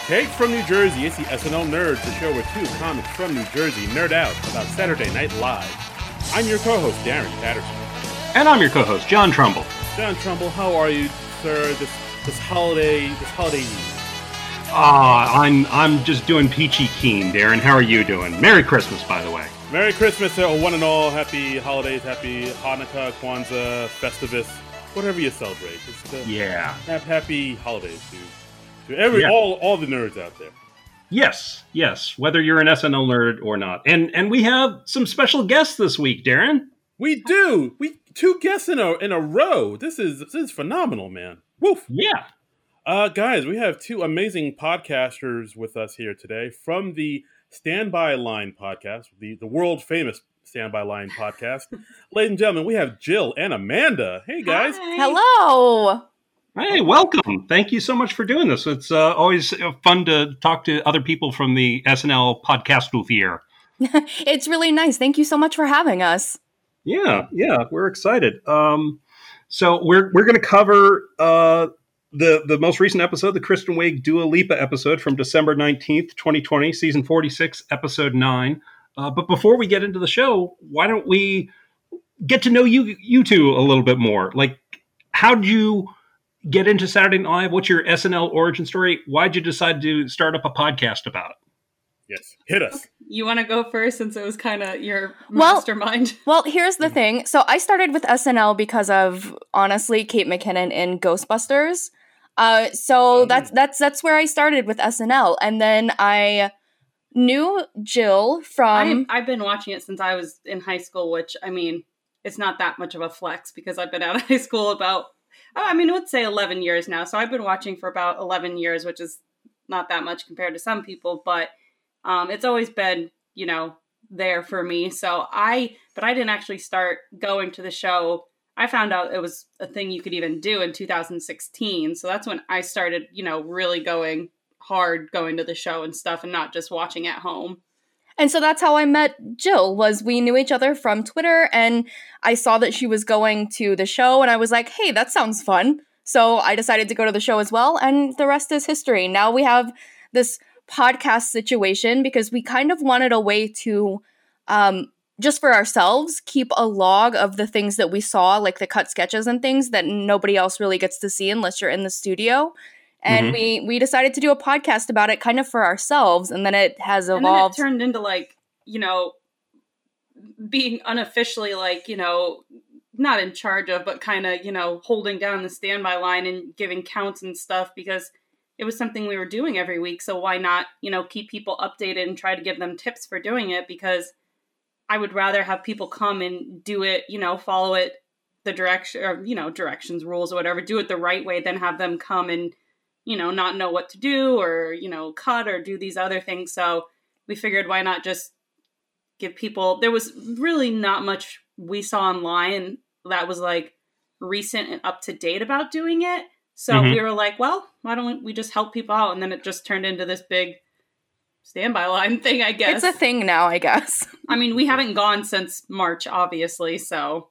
Takes from New Jersey, it's the SNL Nerds, the show where two comics from New Jersey nerd out about Saturday Night Live. I'm your co-host, Darren Patterson. And I'm your co-host, John Trumbull. John Trumbull, how are you, sir, this holiday Eve? I'm just doing peachy keen, Darren. How are you doing? Merry Christmas, by the way. Merry Christmas, one and all. Happy holidays, happy Hanukkah, Kwanzaa, Festivus, whatever you celebrate. Happy holidays to all the nerds out there. Yes, whether you're an SNL nerd or not. And we have some special guests this week, Darren. We do. Two guests in a row. This is phenomenal, man. Woof. Yeah. Guys, we have two amazing podcasters with us here today from the Standby Line podcast, the world famous Standby Line podcast. Ladies and gentlemen, we have Jill and Amanda. Hey, guys. Hi. Hello. Hey, welcome. Thank you so much for doing this. It's always fun to talk to other people from the SNL podcast booth here. It's really nice. Thank you so much for having us. Yeah, we're excited. So we're going to cover the most recent episode, the Kristen Wiig Dua Lipa episode from December 19th, 2020, season 46, episode 9. But before we get into the show, why don't we get to know you two a little bit more? Like, how did you get into Saturday Night Live? What's your SNL origin story? Why'd you decide to start up a podcast about it? Yes, hit us. You want to go first since it was kind of your mastermind? Well, here's the thing. So I started with SNL because of, honestly, Kate McKinnon in Ghostbusters. That's where I started with SNL. And then I knew Jill from... I've been watching it since I was in high school, which, I mean, it's not that much of a flex because I've been out of high school about, I would say 11 years now. So I've been watching for about 11 years, which is not that much compared to some people, but it's always been, there for me. But I didn't actually start going to the show. I found out it was a thing you could even do in 2016. So that's when I started, really going hard, going to the show and stuff and not just watching at home. And so that's how I met Jill, was we knew each other from Twitter, and I saw that she was going to the show, and I was like, hey, that sounds fun. So I decided to go to the show as well, and the rest is history. Now we have this podcast situation because we kind of wanted a way to, just for ourselves, keep a log of the things that we saw, like the cut sketches and things that nobody else really gets to see unless you're in the studio. And we decided to do a podcast about it kind of for ourselves. And then it has evolved. And then it turned into being unofficially not in charge of, but kind of, holding down the Standby Line and giving counts and stuff because it was something we were doing every week. So why not, keep people updated and try to give them tips for doing it? Because I would rather have people come and do it, follow it, the direction or, directions, rules or whatever, do it the right way than have them come and, not know what to do or, cut or do these other things. So we figured why not just give people, there was really not much we saw online that was recent and up to date about doing it. So we were like, well, why don't we just help people out? And then it just turned into this big Standby Line thing, I guess. It's a thing now, I guess. We haven't gone since March, obviously, so.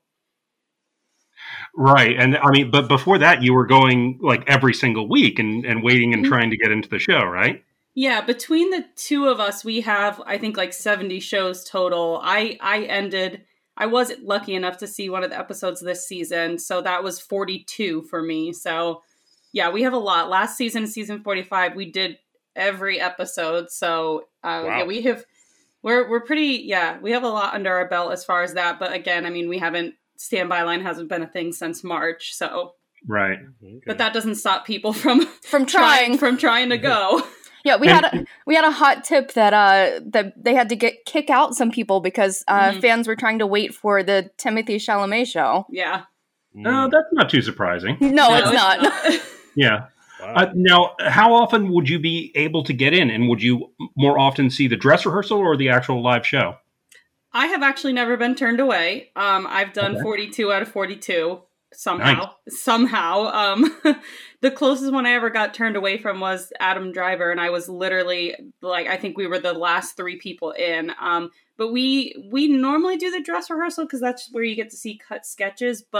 Right. And but before that, you were going every single week and waiting and trying to get into the show, right? Yeah. Between the two of us, we have, I think, 70 shows total. I wasn't lucky enough to see one of the episodes this season. So that was 42 for me. So yeah, we have a lot. Last season, season 45, we did every episode. So wow. Yeah, we're pretty, we have a lot under our belt as far as that. But again, Standby Line hasn't been a thing since March, so. Right. Okay. But that doesn't stop people from trying to go. Yeah, we had a hot tip that they had to kick out some people because fans were trying to wait for the Timothée Chalamet show. Yeah. That's not too surprising. No, it's not. Yeah. Wow. Now, how often would you be able to get in? And would you more often see the dress rehearsal or the actual live show? I have actually never been turned away. I've done 42 out of 42 somehow. Nice. Somehow. The closest one I ever got turned away from was Adam Driver, and I was literally I think we were the last 3 people in. But we normally do the dress rehearsal because that's where you get to see cut sketches. But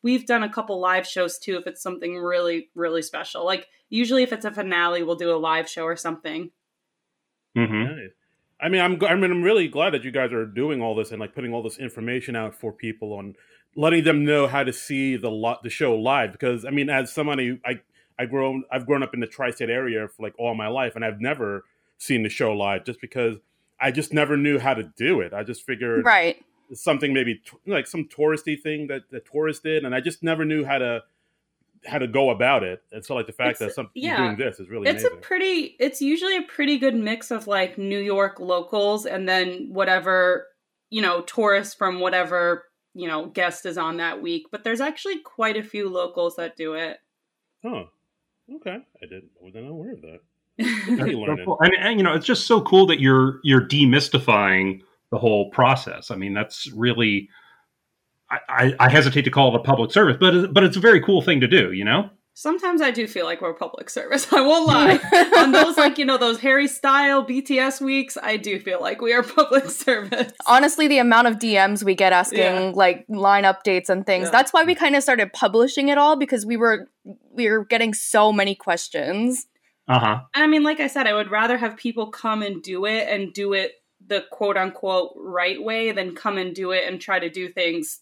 we've done a couple live shows too if it's something really, really special. Like usually if it's a finale, we'll do a live show or something. Mm-hmm. Nice. I mean, I'm really glad that you guys are doing all this and like putting all this information out for people on letting them know how to see the show live. Because I mean, as somebody I've grown up in the tri-state area for like all my life, and I've never seen the show live just because I just never knew how to do it. I just figured Right. it's something maybe like some touristy thing that the tourists did, and I just never knew how to go about it. And so like the fact that you're doing this is really amazing. It's usually a pretty good mix of like New York locals and then whatever, tourists from whatever, guest is on that week. But there's actually quite a few locals that do it. Huh. Okay. I wasn't aware of that. So cool. And it's just so cool that you're demystifying the whole process. I mean, that's really, I hesitate to call it a public service, but it's a very cool thing to do, Sometimes I do feel like we're public service. I won't lie. On those, those Harry Style BTS weeks, I do feel like we are public service. Honestly, the amount of DMs we get asking like line updates and things, that's why we kind of started publishing it all, because we were getting so many questions. Uh-huh. I mean, like I said, I would rather have people come and do it the quote unquote right way than come and do it and try to do things,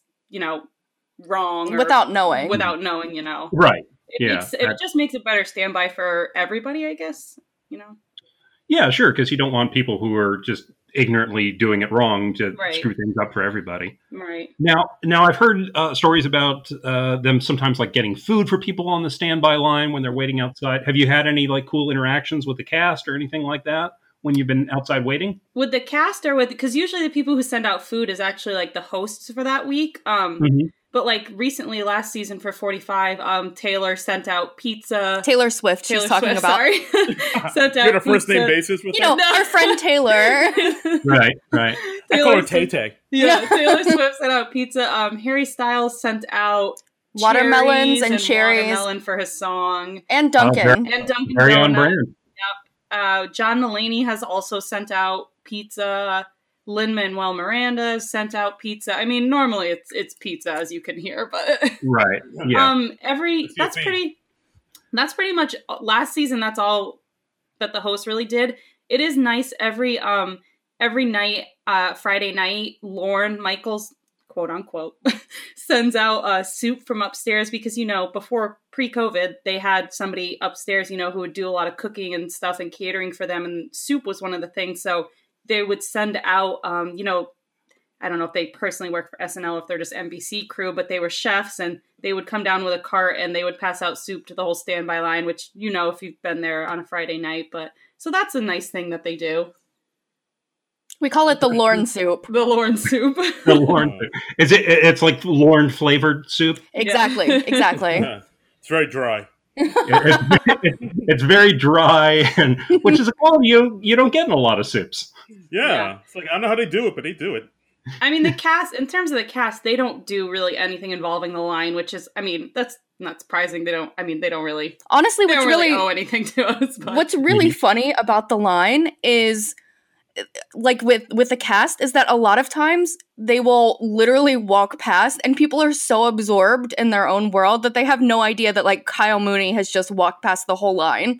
wrong. Without knowing. Right. It just makes it better standby for everybody, I guess, Yeah, sure, because you don't want people who are just ignorantly doing it wrong to screw things up for everybody. Right. Now I've heard stories about them sometimes like getting food for people on the standby line when they're waiting outside. Have you had any like cool interactions with the cast or anything like that when you've been outside waiting? With the cast or because usually the people who send out food is actually like the hosts for that week. But like recently, last season for 45, Taylor sent out pizza. Taylor Swift, she's talking about. Sorry. Sent out you had a first name basis with her? Our friend Taylor. Right. I call her Tay-Tay. Yeah, Taylor Swift sent out pizza. Harry Styles sent out watermelons and cherries. Watermelon for his song. And Dunkin'. And Dunkin' Very on Donut. brand. Yep. John Mulaney has also sent out pizza. Lin-Manuel Miranda has sent out pizza. I mean, normally it's pizza, as you can hear, but right, yeah. That's pretty much last season. That's all that the host really did. It is nice every night, Friday night, Lorne Michaels, quote unquote, sends out soup from upstairs because before pre-COVID they had somebody upstairs who would do a lot of cooking and stuff and catering for them, and soup was one of the things. So they would send out, I don't know if they personally work for SNL, if they're just NBC crew, but they were chefs and they would come down with a cart and they would pass out soup to the whole standby line, which, if you've been there on a Friday night. But so that's a nice thing that they do. We call it the Lorne soup. The Lorne soup. The Lorne soup. It's like Lorne flavored soup? Exactly. Yeah. It's very dry. It's very dry, and which is a quality you don't get in a lot of soups. Yeah. It's like, I don't know how they do it, but they do it. I mean, the cast, in terms of the cast, they don't do really anything involving the line, which is, I mean, that's not surprising. They don't really... Honestly, they don't really owe anything to us. But. What's really funny about the line is, like, with the cast, is that a lot of times they will literally walk past and people are so absorbed in their own world that they have no idea that, like, Kyle Mooney has just walked past the whole line.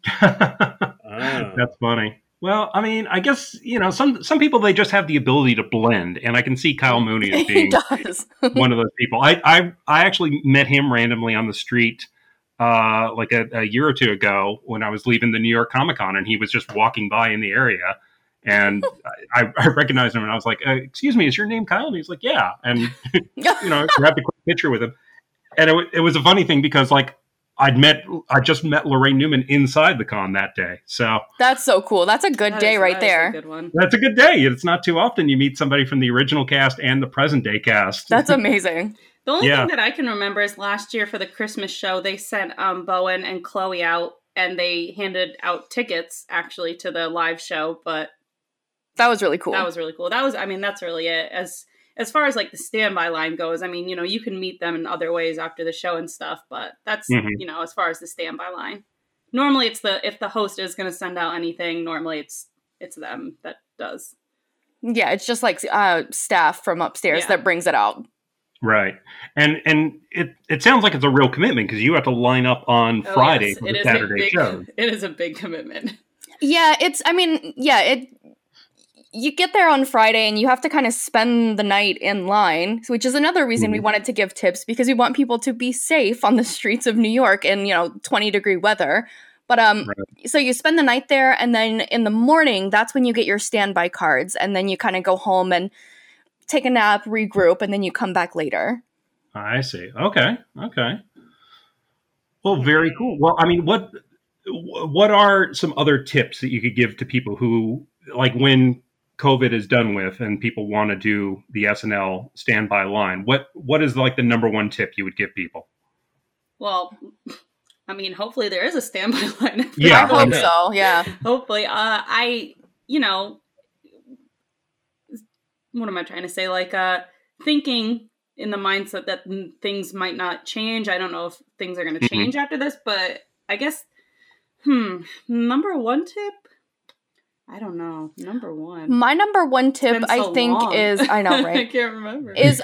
That's funny. Well, I mean, I guess, some people, they just have the ability to blend, and I can see Kyle Mooney as being one of those people. I actually met him randomly on the street like a year or two ago when I was leaving the New York Comic Con, and he was just walking by in the area, and I recognized him, and I was like, excuse me, is your name Kyle? And he's like, yeah. And, grabbed a quick picture with him. And it was a funny thing because, like, I just met Lorraine Newman inside the con that day. So that's so cool. That's a good day right there. A good one. That's a good day. It's not too often you meet somebody from the original cast and the present day cast. That's amazing. The only thing that I can remember is last year for the Christmas show, they sent Bowen and Chloe out and they handed out tickets actually to the live show. But that was really cool. That's really it. As far as like the standby line goes, I mean, you can meet them in other ways after the show and stuff, but that's, as far as the standby line. Normally if the host is going to send out anything, normally it's them that does. Yeah, it's just like staff from upstairs that brings it out. Right. And it sounds like it's a real commitment because you have to line up on Friday for the Saturday show. It is a big commitment. Yeah, you get there on Friday and you have to kind of spend the night in line, which is another reason we wanted to give tips, because we want people to be safe on the streets of New York in, 20-degree weather. But so you spend the night there, and then in the morning, that's when you get your standby cards, and then you kind of go home and take a nap, regroup, and then you come back later. I see. Okay. Well, very cool. Well, I mean, what are some other tips that you could give to people who, like, when COVID is done with and people want to do the SNL standby line, what is like the number one tip you would give people? Well, I mean, hopefully there is a standby line. Yeah, I hope so. Yeah. Hopefully. What am I trying to say? Like, thinking in the mindset that things might not change. I don't know if things are going to change after this, but I guess, number one tip? I don't know. Number one. My number one tip, I think, is, I know, right? I can't remember. Is,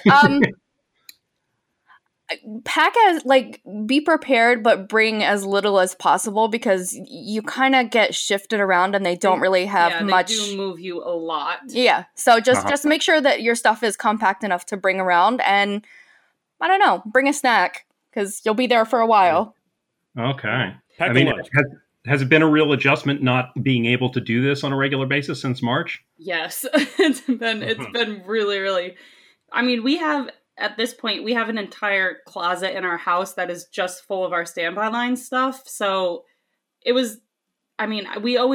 be prepared, but bring as little as possible, because you kind of get shifted around and they don't really have much. They do move you a lot. Yeah. So just make sure that your stuff is compact enough to bring around, and I don't know, bring a snack, because you'll be there for a while. Okay. I mean, has it been a real adjustment not being able to do this on a regular basis since March? Yes. It's been really, really, I mean, at this point, we have an entire closet in our house that is just full of our standby line stuff. So it was, I mean,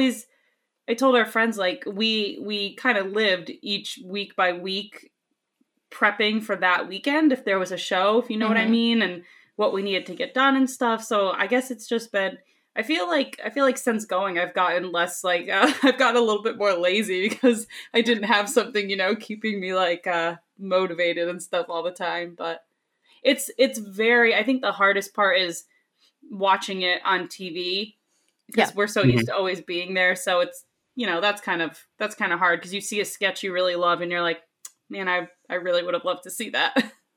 I told our friends, like, we kind of lived each week by week prepping for that weekend if there was a show, if you know what I mean, and what we needed to get done and stuff. So I guess it's just been, I feel like since going, I've gotten less, like, I've gotten a little bit more lazy because I didn't have something, keeping me, like, motivated and stuff all the time. But it's very, I think the hardest part is watching it on TV, because we're so used to always being there. So it's, that's kind of hard, because you see a sketch you really love and you're like, man, I really would have loved to see that.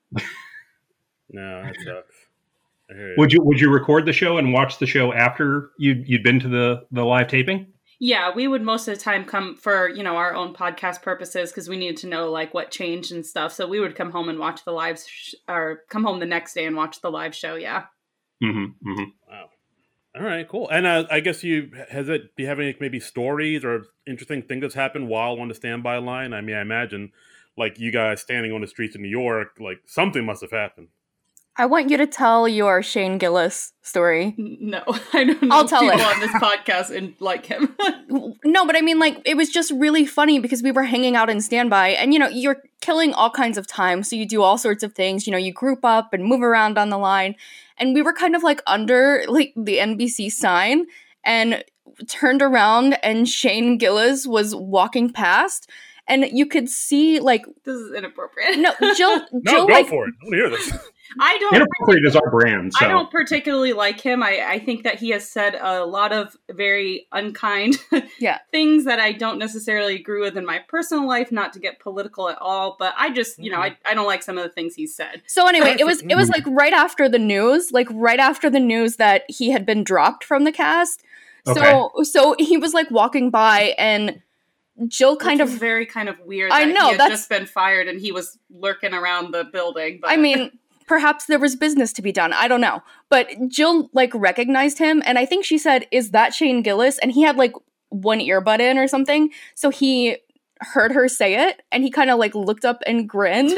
No, that sucks. Would you record the show and watch the show after you'd been to the live taping? Yeah, we would most of the time come for, our own podcast purposes, because we needed to know, like, what changed and stuff. So we would come home and watch the live or come home the next day and watch the live show. Yeah. Wow. All right, cool. And I guess do you have any maybe stories or interesting things that's happened while on the standby line? I mean, I imagine, like, you guys standing on the streets of New York, like, something must have happened. I want you to tell your Shane Gillis story. No, I don't know. I'll tell people it on this podcast and like him. No, but I mean, like, it was just really funny because we were hanging out in standby, and you're killing all kinds of time, so you do all sorts of things. You group up and move around on the line, and we were kind of like under like the NBC sign, and turned around, and Shane Gillis was walking past. And you could see, like... This is inappropriate. No, Jill... No, go for it. I want to hear this. Inappropriate is our brand, so. I don't particularly like him. I think that he has said a lot of very unkind things that I don't necessarily agree with in my personal life, not to get political at all, but I just, I don't like some of the things he said. So anyway, it was like right after the news that he had been dropped from the cast. Okay. So he was like walking by, and Jill kind of very kind of weird. I know he had just been fired and he was lurking around the building. But. I mean, perhaps there was business to be done. I don't know, but Jill like recognized him, and I think she said, "Is that Shane Gillis?" And he had like one earbud in or something, so he heard her say it, and he kind of like looked up and grinned.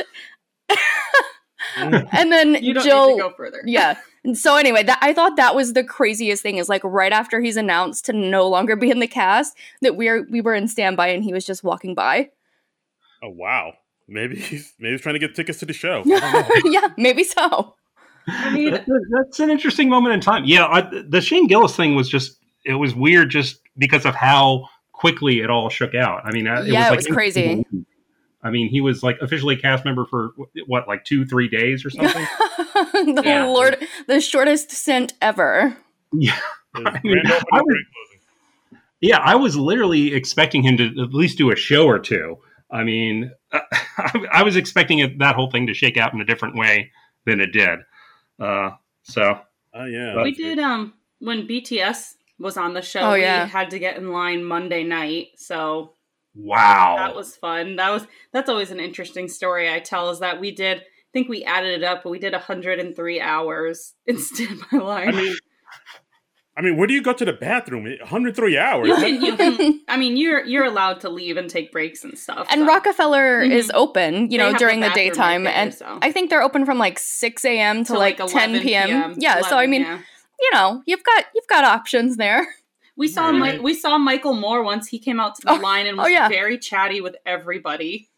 And then you don't Jill, need to go further. Yeah. So anyway, I thought that was the craziest thing, is like right after he's announced to no longer be in the cast, that we were in standby and he was just walking by. Oh wow. Maybe he's trying to get tickets to the show. Yeah, maybe so. I mean, that's an interesting moment in time. Yeah, the Shane Gillis thing was it was weird just because of how quickly it all shook out. I mean, it was crazy. I mean, he was like officially a cast member for what, like 2-3 days or something? The shortest stint ever. Yeah. I was literally expecting him to at least do a show or two. I mean, I was expecting that whole thing to shake out in a different way than it did. So, yeah, we did. When BTS was on the show, we had to get in line Monday night. So, wow, that was fun. That's always an interesting story I tell. Is that we did. I think we added it up, but we did 103 hours in standby line. I mean, where do you go to the bathroom? 103 hours. You can. I mean, you're allowed to leave and take breaks and stuff. And so. Rockefeller is open, during the daytime, right there, and so. I think they're open from like 6 a.m. to like 10 p.m. Yeah, 11, so I mean, you've got options there. We saw Michael Moore once. He came out to the line and was very chatty with everybody.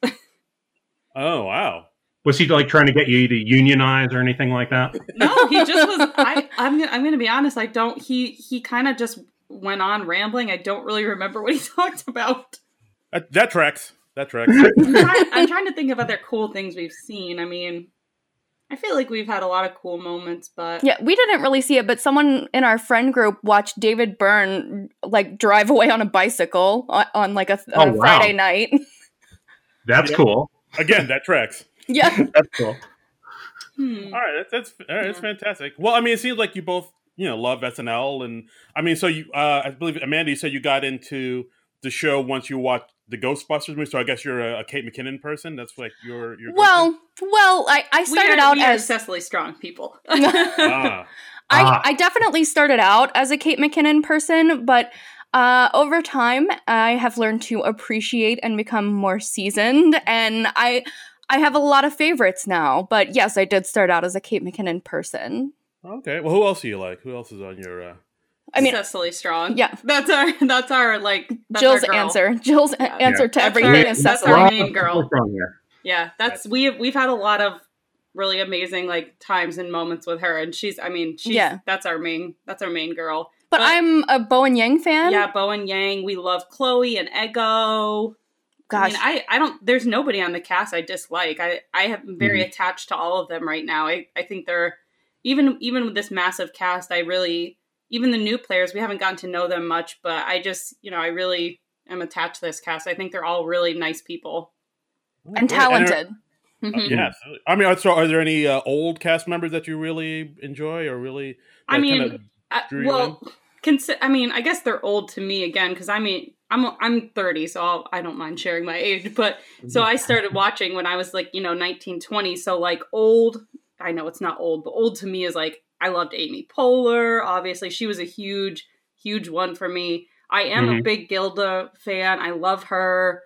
Oh wow. Was he like trying to get you to unionize or anything like that? No, he just was. I'm going to be honest. I don't. He kind of just went on rambling. I don't really remember what he talked about. That tracks. I'm trying to think of other cool things we've seen. I mean, I feel like we've had a lot of cool moments, but yeah, we didn't really see it. But someone in our friend group watched David Byrne like drive away on a bicycle on like a Friday night. That's cool. Again, that tracks. Yeah, that's cool. All right, that's fantastic. Well, I mean, it seems like you both love SNL, and I mean, so you I believe Amanda, you said you got into the show once you watched the Ghostbusters movie. So I guess you're a Kate McKinnon person. That's like your well, I started out as Cecily Strong people. I definitely started out as a Kate McKinnon person, but over time I have learned to appreciate and become more seasoned, and I have a lot of favorites now, but yes, I did start out as a Kate McKinnon person. Okay, well, who else do you like? Who else is on your? I mean, Cecily Strong. Yeah, that's our like Jill's answer. Jill's answer to everything is Cecily. That's our main girl. Yeah, that's we've had a lot of really amazing like times and moments with her, and she's that's our main girl. But I'm a Bowen Yang fan. Yeah, Bowen Yang. We love Chloe and Ego. Gosh. I mean, I don't, there's nobody on the cast I dislike. I am very attached to all of them right now. I think they're, even with this massive cast, even the new players, we haven't gotten to know them much, but I just, I really am attached to this cast. I think they're all really nice people. And talented. Yes. I mean, so are there any old cast members that you really enjoy or really, I guess they're old to me again, because I'm 30, so I don't mind sharing my age. But so I started watching when I was like 19, 20. So like old, I know it's not old, but old to me is like I loved Amy Poehler. Obviously, she was a huge one for me. I am a big Gilda fan. I love her.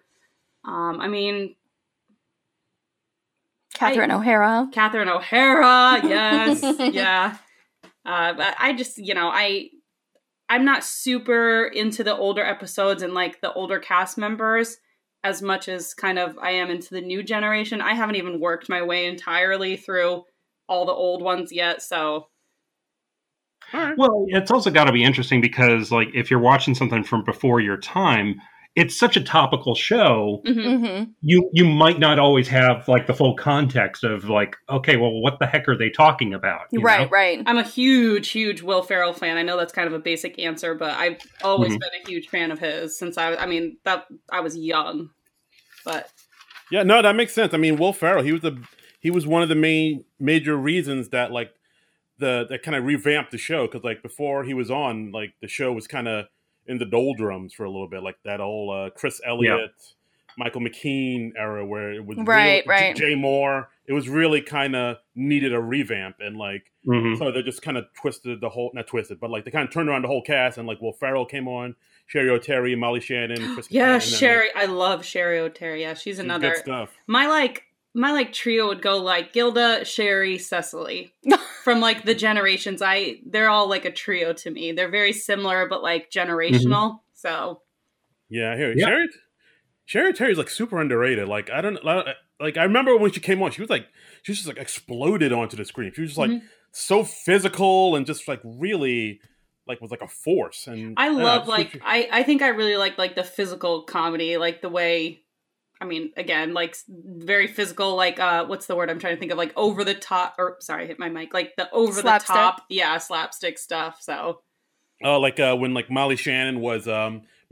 Catherine O'Hara. Yes, yeah. But I just I'm not super into the older episodes and like the older cast members as much as kind of I am into the new generation. I haven't even worked my way entirely through all the old ones yet, so. Well, it's also got to be interesting because like if you're watching something from before your time, it's such a topical show. You might not always have like the full context of like, okay, well, what the heck are they talking about? Right. I'm a huge Will Ferrell fan. I know that's kind of a basic answer, but I've always been a huge fan of his since I was young. But yeah, no, that makes sense. I mean, Will Ferrell, he was one of the major reasons that like that kind of revamped the show, because like before he was on, like the show was kind of in the doldrums for a little bit, like that old Chris Elliott, Michael McKean era where it was right. Jay Moore. It was really kind of needed a revamp, and like so they just kind of twisted the whole, not twisted, but like they kind of turned around the whole cast, and like Will Ferrell came on, Sherry O'Terry, Molly Shannon, Chris Sherry. I love Sherry O'Terry. Yeah, she's another good stuff. My trio would go like Gilda, Sherry, Cecily. From like the generations, they're all like a trio to me. They're very similar, but like generational. So yeah, Sherry Terry's like super underrated. Like I remember when she came on, she was just like exploded onto the screen. She was just like so physical and just like really like was like a force. And I love I think I really like the physical comedy, like the way. I mean, again, like very physical, like what's the word I'm trying to think of? Like over the top, or sorry, I hit my mic. Like the over the top, slapstick stuff. So, like when like Molly Shannon was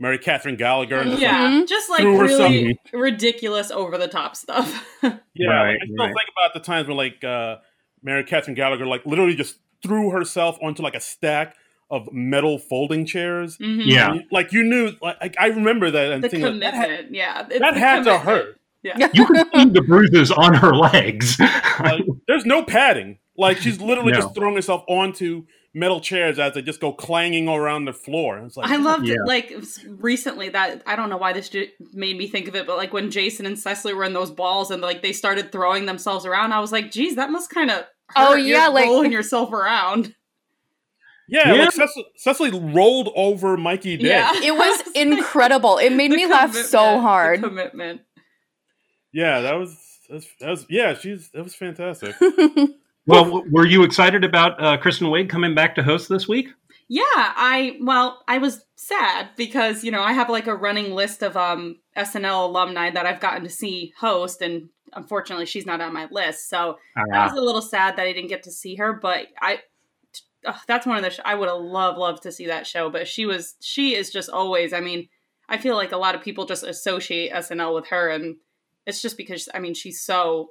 Mary Catherine Gallagher. And just, Yeah, just like threw herself- really ridiculous, over the top stuff. yeah, Right, I still right. think about the times when like Mary Catherine Gallagher like literally just threw herself onto like a stack of metal folding chairs. Mhm. Yeah. Like you knew, like I remember that and The thinking like, commitment, yeah. It's that the had to commitment. hurt. Yeah. You could see the bruises on her legs. Like, there's no padding. Like she's literally No. just throwing herself onto metal chairs as they just go clanging around the floor. It's like I loved Yeah. it, like recently that I don't know why this made me think of it, but like when Jason and Cecily were in those balls and like they started throwing themselves around, I was like, geez, that must kind of Oh, yeah, like- rolling yourself around. yeah, Yeah. like Cecily rolled over Mikey Day. Yeah, It was incredible. It made The me laugh so commitment, hard. The commitment. Yeah, that was yeah, that was fantastic. Well, were you excited about Kristen Wiig coming back to host this week? Yeah, I was sad because, I have like a running list of SNL alumni that I've gotten to see host, and unfortunately she's not on my list. So I was a little sad that I didn't get to see her, but that's one of the I would have loved to see that show, but she is just always, I feel like a lot of people just associate SNL with her, and it's just because she's so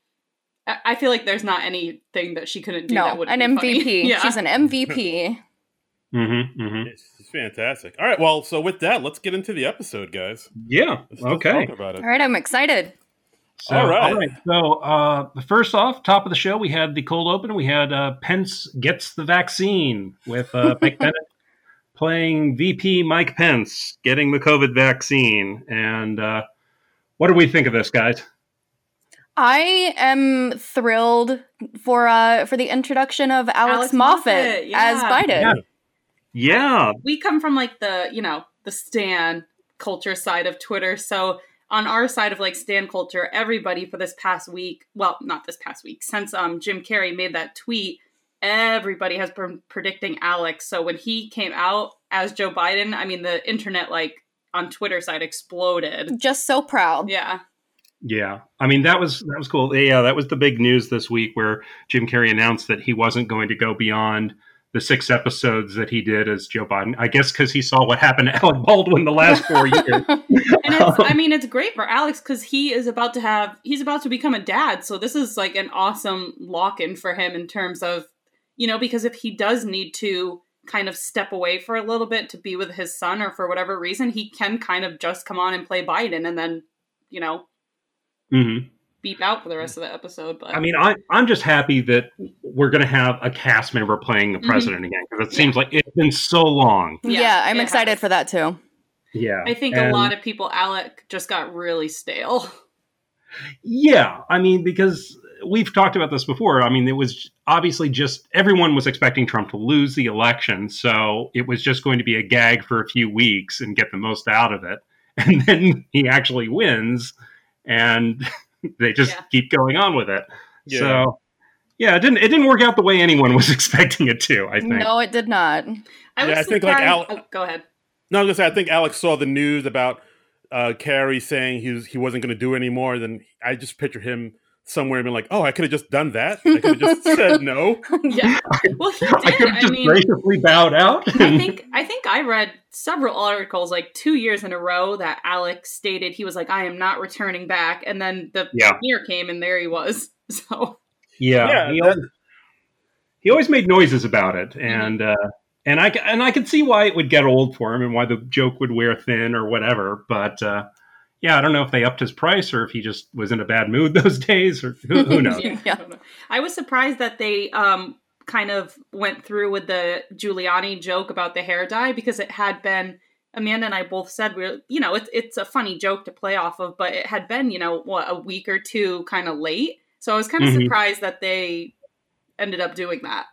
I feel like there's not anything that she couldn't do that No, would an be funny. MVP. Yeah. She's an MVP. Mm-hmm, mm-hmm. It's fantastic. All right, well, so with that, let's get into the episode, guys. Yeah. Let's Okay. talk about it. All right, I'm excited. So, All right. So, first off, top of the show, we had the cold open. We had Pence gets the vaccine with Mike Bennett playing VP Mike Pence getting the COVID vaccine. And what do we think of this, guys? I am thrilled for the introduction of Alex Moffat yeah. as Biden. Yeah. We come from like the Stan culture side of Twitter. So on our side of like Stan culture, everybody for this past week, well, not this past week, since Jim Carrey made that tweet, everybody has been predicting Alex. So when he came out as Joe Biden, the internet like on Twitter side exploded. Just so proud. Yeah. Yeah. that was cool. Yeah, that was the big news this week where Jim Carrey announced that he wasn't going to go beyond the 6 episodes that he did as Joe Biden. I guess because he saw what happened to Alec Baldwin the last 4 years. And it's great for Alex because he's about to become a dad. So this is like an awesome lock-in for him in terms of, because if he does need to kind of step away for a little bit to be with his son or for whatever reason, he can kind of just come on and play Biden and then, Mm-hmm. beep out for the rest of the episode. But I'm just happy that we're going to have a cast member playing the president again because it seems like it's been so long. Yeah, I'm it excited has. for that too. Yeah. I think a lot of people, Alec just got really stale. Yeah. Because we've talked about this before. It was obviously just everyone was expecting Trump to lose the election. So it was just going to be a gag for a few weeks and get the most out of it. And then he actually wins and they just keep going on with it. Yeah. So yeah, it didn't work out the way anyone was expecting it to, I think. No, it did not. I think like go ahead. No, I was gonna say I think Alex saw the news about Carrie saying he wasn't going to do it anymore. Then I just picture him somewhere and being like, "Oh, I could have just done that. I could have just said no." Yeah. Well, he did. I could have just graciously bowed out. I think I read several articles like 2 years in a row that Alex stated he was like, "I am not returning back," and then the premiere came and there he was. So yeah, he always made noises about it, and I could see why it would get old for him and why the joke would wear thin or whatever. But I don't know if they upped his price or if he just was in a bad mood those days, or who knows. I don't know. I was surprised that they kind of went through with the Giuliani joke about the hair dye because it had been, Amanda and I both said it's a funny joke to play off of, but it had been a week or two kind of late. So I was kind of surprised that they ended up doing that.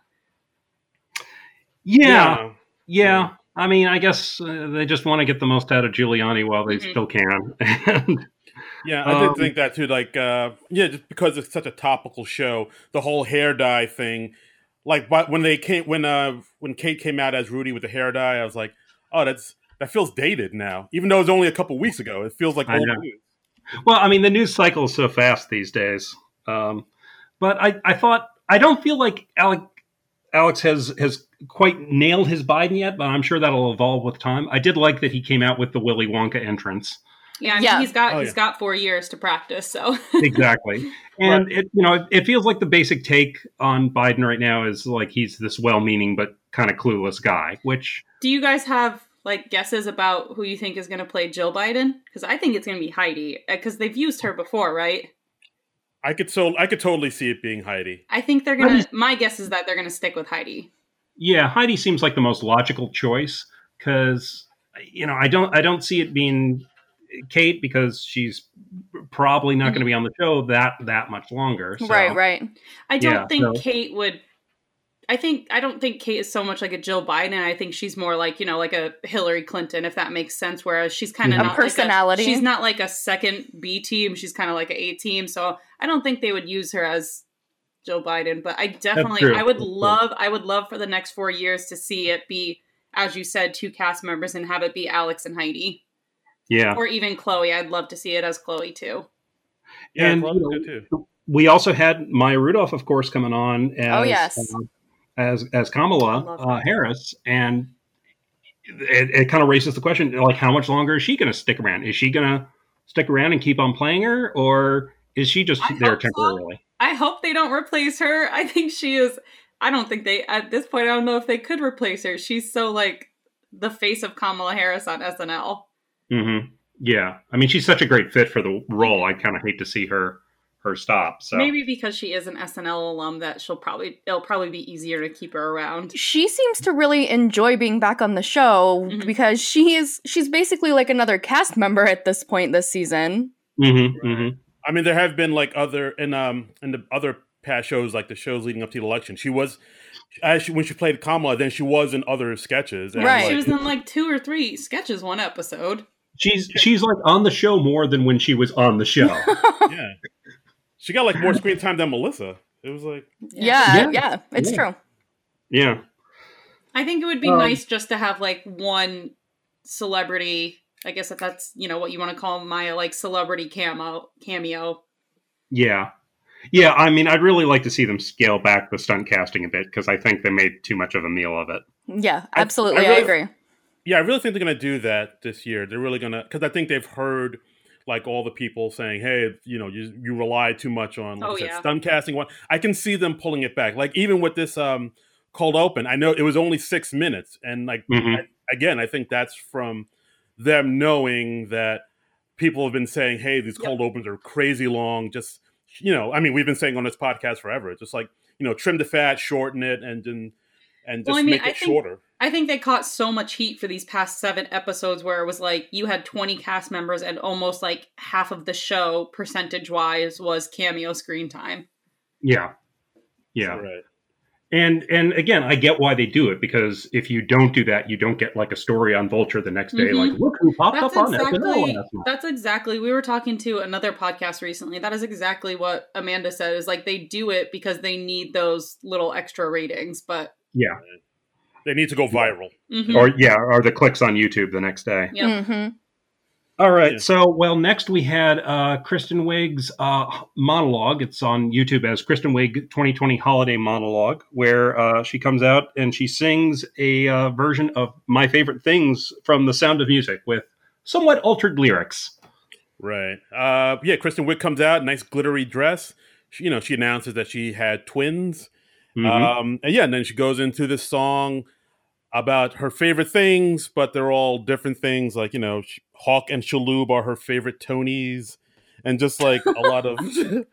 Yeah. I guess they just want to get the most out of Giuliani while they still can. Yeah, I did think that too. Like, just because it's such a topical show, the whole hair dye thing. Like, when Kate came out as Rudy with the hair dye, I was like, oh, that feels dated now. Even though it was only a couple weeks ago, it feels like old news. Well, the news cycle is so fast these days. But I thought I don't feel like Alex has quite nailed his Biden yet, but I'm sure that'll evolve with time. I did like that he came out with the Willy Wonka entrance. Yeah, I mean, he's got 4 years to practice, so. Exactly. And it feels like the basic take on Biden right now is like he's this well-meaning but kind of clueless guy, which... Do you guys have like guesses about who you think is going to play Jill Biden? Because I think it's going to be Heidi, because they've used her before, right? I could totally see it being Heidi. I think they're going to... My guess is that they're going to stick with Heidi. Yeah, Heidi seems like the most logical choice, because, I don't see it being Kate, because she's probably not going to be on the show that much longer. So. Right. I don't think Kate would... I don't think Kate is so much like a Jill Biden. I think she's more like, like a Hillary Clinton, if that makes sense. Whereas she's kind of not personality. She's not like a second B team. She's kind of like an A team. So I don't think they would use her as Jill Biden. But I would love for the next 4 years to see it be, as you said, 2 cast members and have it be Alex and Heidi. Yeah. Or even Chloe. I'd love to see it as Chloe too. Yeah, and too. We also had Maya Rudolph, of course, coming on as Kamala Harris, and it kind of raises the question, like, how much longer is she going to stick around? Is she going to stick around and keep on playing her, or is she just there temporarily? So. I hope they don't replace her. I think she is. I don't think at this point, I don't know if they could replace her. She's so like the face of Kamala Harris on SNL. Mm-hmm. Yeah. I mean, she's such a great fit for the role. I kind of hate to see her stop. So maybe because she is an SNL alum that it'll probably be easier to keep her around. She seems to really enjoy being back on the show because she's basically like another cast member at this point this season. Mm-hmm, mm-hmm. I mean, there have been like in the other past shows, like the shows leading up to the election, she was when she played Kamala, then she was in other sketches. And right. She was in like 2 or 3 sketches one episode. She's like on the show more than when she was on the show. Yeah. She got like more screen time than Melissa. It was like... Yeah, it's true. Yeah. I think it would be nice just to have like one celebrity, I guess if that's, what you want to call Maya, like celebrity cameo. Yeah. Yeah, I mean, I'd really like to see them scale back the stunt casting a bit, because I think they made too much of a meal of it. Yeah, absolutely. I agree. Yeah, I really think they're going to do that this year. They're really going to... Because I think they've heard... like all the people saying, hey, you rely too much on stunt casting. I can see them pulling it back. Like even with this cold open, I know it was only 6 minutes. And like, I think that's from them knowing that people have been saying, hey, these cold opens are crazy long. Just, we've been saying on this podcast forever. It's just like, trim the fat, shorten it, and just make it shorter. I think they caught so much heat for these past 7 episodes where it was like you had 20 cast members and almost like half of the show percentage-wise was cameo screen time. Yeah. Yeah. Right. And again, I get why they do it, because if you don't do that, you don't get like a story on Vulture the next day. Like, look who popped up on SNL last month. That's exactly, we were talking to another podcast recently. That is exactly what Amanda said, is like they do it because they need those little extra ratings, but... Yeah. They need to go viral. Mm-hmm. Or the clicks on YouTube the next day. Yep. Mm-hmm. All right. So, next we had Kristen Wiig's monologue. It's on YouTube as Kristen Wiig 2020 Holiday Monologue, where she comes out and she sings a version of My Favorite Things from The Sound of Music with somewhat altered lyrics. Right. Kristen Wiig comes out, nice glittery dress. She announces that she had twins. Mm-hmm. And then she goes into this song about her favorite things, but they're all different things. Like, Hawk and Shaloub are her favorite Tonys, and just like a lot of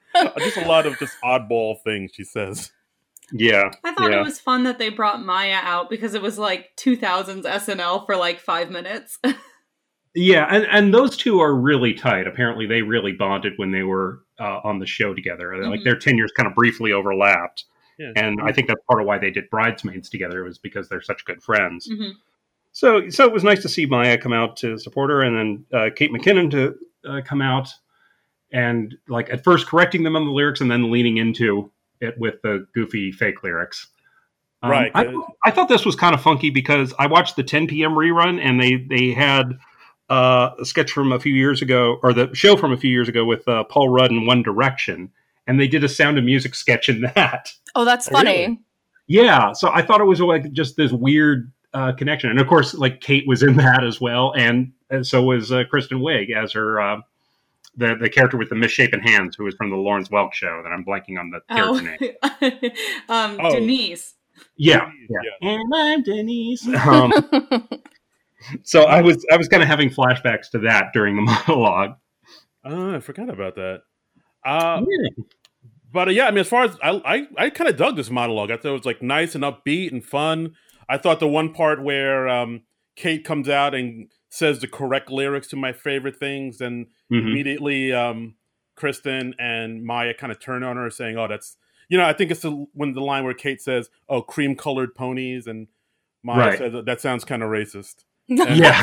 just oddball things she says. Yeah. I thought it was fun that they brought Maya out because it was like 2000s SNL for like 5 minutes. Yeah. And those two are really tight. Apparently they really bonded when they were on the show together. Mm-hmm. Like their tenures kind of briefly overlapped. Yeah. And I think that's part of why they did Bridesmaids together, was because they're such good friends. Mm-hmm. So it was nice to see Maya come out to support her, and then Kate McKinnon to come out and like at first correcting them on the lyrics and then leaning into it with the goofy fake lyrics. Right. I thought this was kind of funky because I watched the 10 p.m. rerun, and they had a sketch from a few years ago, or the show from a few years ago with Paul Rudd and One Direction. And they did a Sound of Music sketch in that. Oh, that's funny. Really? Yeah, so I thought it was like just this weird connection, and of course, like Kate was in that as well, and so was Kristen Wiig as her the character with the misshapen hands, who was from the Lawrence Welk show. That I'm blanking on the character name. Denise. Yeah. And I'm Denise. So I was kind of having flashbacks to that during the monologue. Oh, I forgot about that. But yeah, I mean, as far as I kind of dug this monologue. I thought it was like nice and upbeat and fun. I thought the one part where Kate comes out and says the correct lyrics to my favorite things, and immediately Kristen and Maya kind of turn on her, saying, "Oh, that's." I think it's when the line where Kate says, "Oh, cream-colored ponies," and Maya says, "That sounds kind of racist." And, yeah.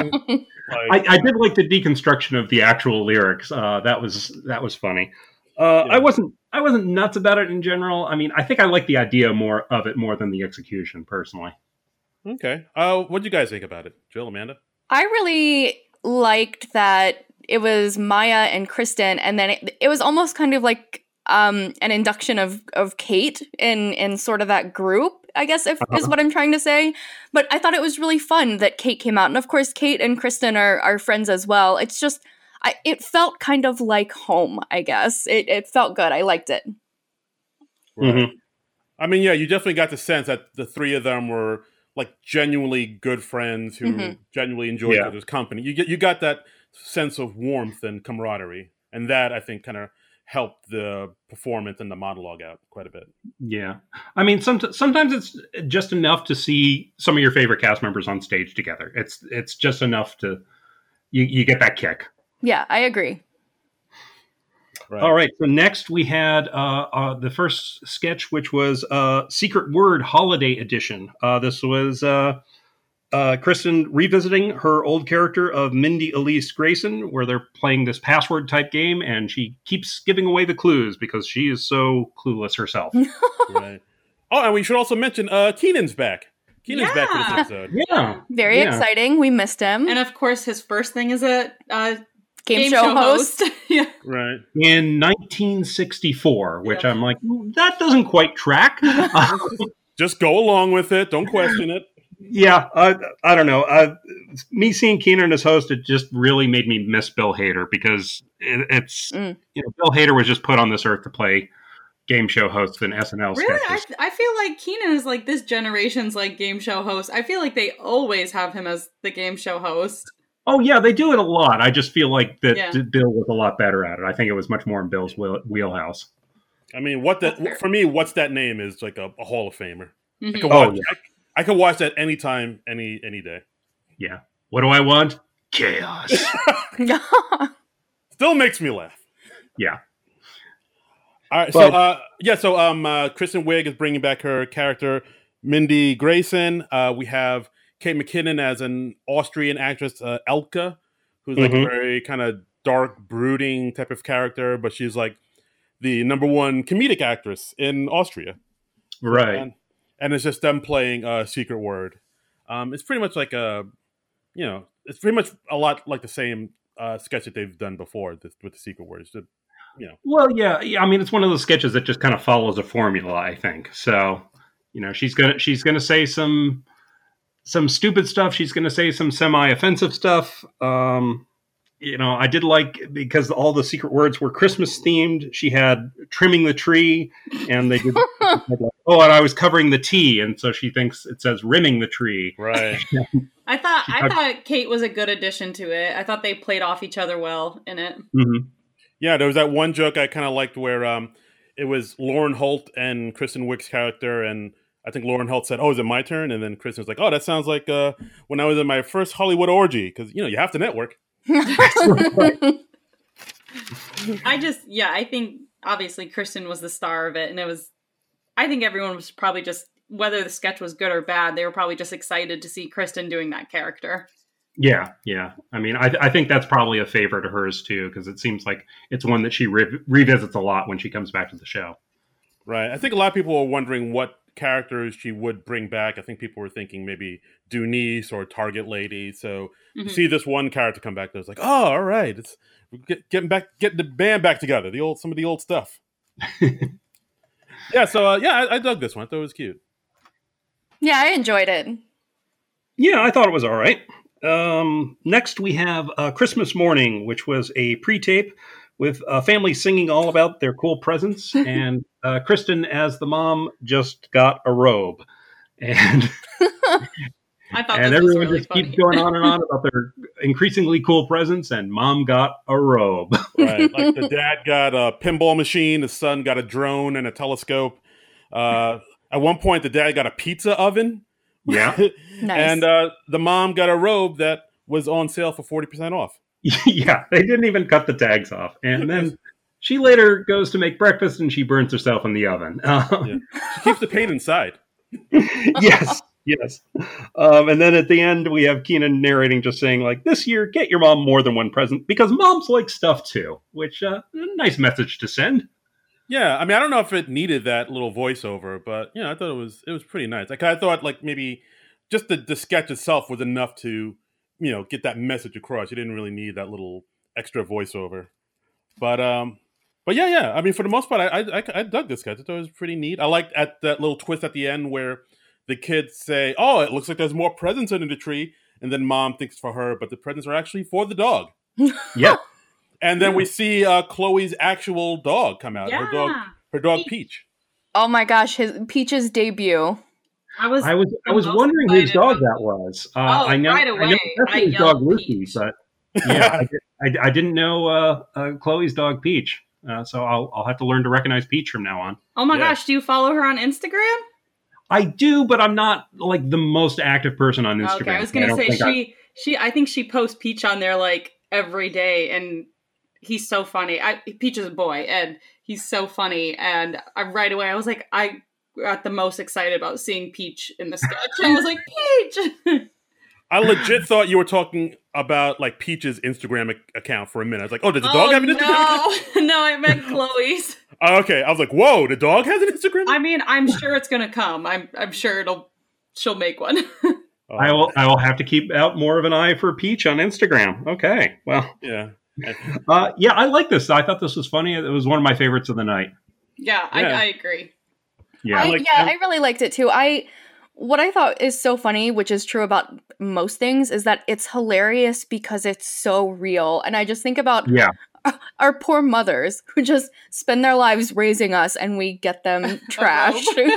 I did like the deconstruction of the actual lyrics. That was funny. I wasn't nuts about it in general. I mean, I think I like the idea more than the execution, personally. Okay. What do you guys think about it, Jill, Amanda? I really liked that it was Maya and Kristen, and then it was almost kind of like an induction of Kate in sort of that group, I guess, is what I'm trying to say. But I thought it was really fun that Kate came out. And of course, Kate and Kristen are friends as well. It's just, it felt kind of like home, I guess. It felt good. I liked it. Right. Mm-hmm. I mean, yeah, you definitely got the sense that the three of them were like genuinely good friends who genuinely enjoyed each other's company. You got that sense of warmth and camaraderie. And that, I think, kind of helped the performance and the monologue out quite a bit. Yeah. I mean, sometimes it's just enough to see some of your favorite cast members on stage together. It's just enough to, you get that kick. Yeah, I agree. Right. All right. So next we had the first sketch, which was Secret Word Holiday Edition. This was Kristen revisiting her old character of Mindy Elise Grayson, where they're playing this password type game, and she keeps giving away the clues because she is so clueless herself. Right. Oh, and we should also mention Keenan's back. Keenan's back for this episode. Yeah. Very exciting. We missed him. And of course, his first thing is a game show host. Yeah. Right. In 1964, which I'm like, that doesn't quite track. Just go along with it. Don't question it. Yeah, I don't know. Me seeing Keenan as host, it just really made me miss Bill Hader, because it's Bill Hader was just put on this earth to play game show hosts and SNL sketches. I feel like Keenan is like this generation's like game show host. I feel like they always have him as the game show host. Oh yeah, they do it a lot. I just feel like that Bill was a lot better at it. I think it was much more in Bill's wheelhouse. I mean, for me, what's that name is like a Hall of Famer. Mm-hmm. I could watch that anytime, any day. Yeah. What do I want? Chaos. Still makes me laugh. Yeah. All right. So Kristen Wiig is bringing back her character, Mindy Grayson. We have Kate McKinnon as an Austrian actress, Elke, who's like a very kind of dark, brooding type of character, but she's like the number one comedic actress in Austria. Right. And it's just them playing Secret Word. It's pretty much like it's pretty much a lot like the same sketch that they've done before with the Secret Word. It's just, Well, yeah. I mean, it's one of those sketches that just kind of follows a formula, I think. So, she's gonna say some stupid stuff. She's gonna say some semi-offensive stuff. I did like, because all the secret words were Christmas themed. She had trimming the tree, and they did. And I was covering the tea, and so she thinks it says rimming the tree. Right. I thought Kate was a good addition to it. I thought they played off each other well in it. Mm-hmm. Yeah, there was that one joke I kind of liked where it was Lauren Holt and Kristen Wiig's character, and I think Lauren Holt said, "Oh, is it my turn?" And then Kristen was like, "Oh, that sounds like when I was in my first Hollywood orgy," because you have to network. I think obviously Kristen was the star of it, and I think everyone was probably just, whether the sketch was good or bad, they were probably just excited to see Kristen doing that character. Yeah. I mean, I think that's probably a favorite of hers too, because it seems like it's one that she revisits a lot when she comes back to the show. Right. I think a lot of people are wondering what characters she would bring back. I think people were thinking maybe Dunice or Target Lady. So to see this one character come back, there's like, oh, all right, it's getting the band back together. Some of the old stuff. Yeah. So I dug this one. I thought it was cute. Yeah, I enjoyed it. Yeah, I thought it was all right. Next, we have Christmas Morning, which was a pre-tape with a family singing all about their cool presents, and Kristen, as the mom, just got a robe. And I thought and this was everyone really just funny. keeps going on and on about their increasingly cool presents, and mom got a robe. Right, like the dad got a pinball machine, the son got a drone and a telescope. At one point, the dad got a pizza oven. Yeah. Nice. And the mom got a robe that was on sale for 40% off. Yeah, they didn't even cut the tags off. And then she later goes to make breakfast and she burns herself in the oven. Yeah. She keeps the pain inside. Yes, yes. And then at the end, we have Keenan narrating, just saying, like, this year, get your mom more than one present because moms like stuff too, which nice message to send. Yeah, I mean, I don't know if it needed that little voiceover, but you know, I thought it was pretty nice. Like, I thought like maybe just the sketch itself was enough to, you know, get that message across. You didn't really need that little extra voiceover. But yeah. I mean, for the most part, I dug this sketch. I thought it was pretty neat. I liked at that little twist at the end where the kids say, "Oh, it looks like there's more presents under the tree," and then mom thinks for her, but the presents are actually for the dog. Yeah. And then we see Chloe's actual dog come out. Yeah. Her dog Peach. Oh my gosh, Peach's debut. I was the most wondering whose excited dog about that was. right away. I know that's I his dog yelled Lucy, Peach. but yeah, I didn't know Chloe's dog Peach. So I'll have to learn to recognize Peach from now on. Oh my Yeah. gosh, do you follow her on Instagram? I do, but I'm not like the most active person on Instagram. Okay, I was gonna don't say think I think she posts Peach on there like every day, and he's so funny. Peach is a boy, and he's so funny. And right away I was like, I got the most excited about seeing Peach in the sketch. I was like, Peach. I legit thought you were talking about like Peach's Instagram account for a minute. I was like, oh, does the dog have an Instagram account? No, I meant Chloe's. Oh, okay, I was like, whoa, the dog has an Instagram? I mean, I'm sure it's gonna come. I'm sure she'll make one. Oh, I will have to keep out more of an eye for Peach on Instagram. Okay, well, yeah. yeah, I like this. I thought this was funny. It was one of my favorites of the night. Yeah. I agree. Yeah, I really liked it too. What I thought is so funny, which is true about most things, is that it's hilarious because it's so real. And I just think about our poor mothers who just spend their lives raising us and we get them trashed.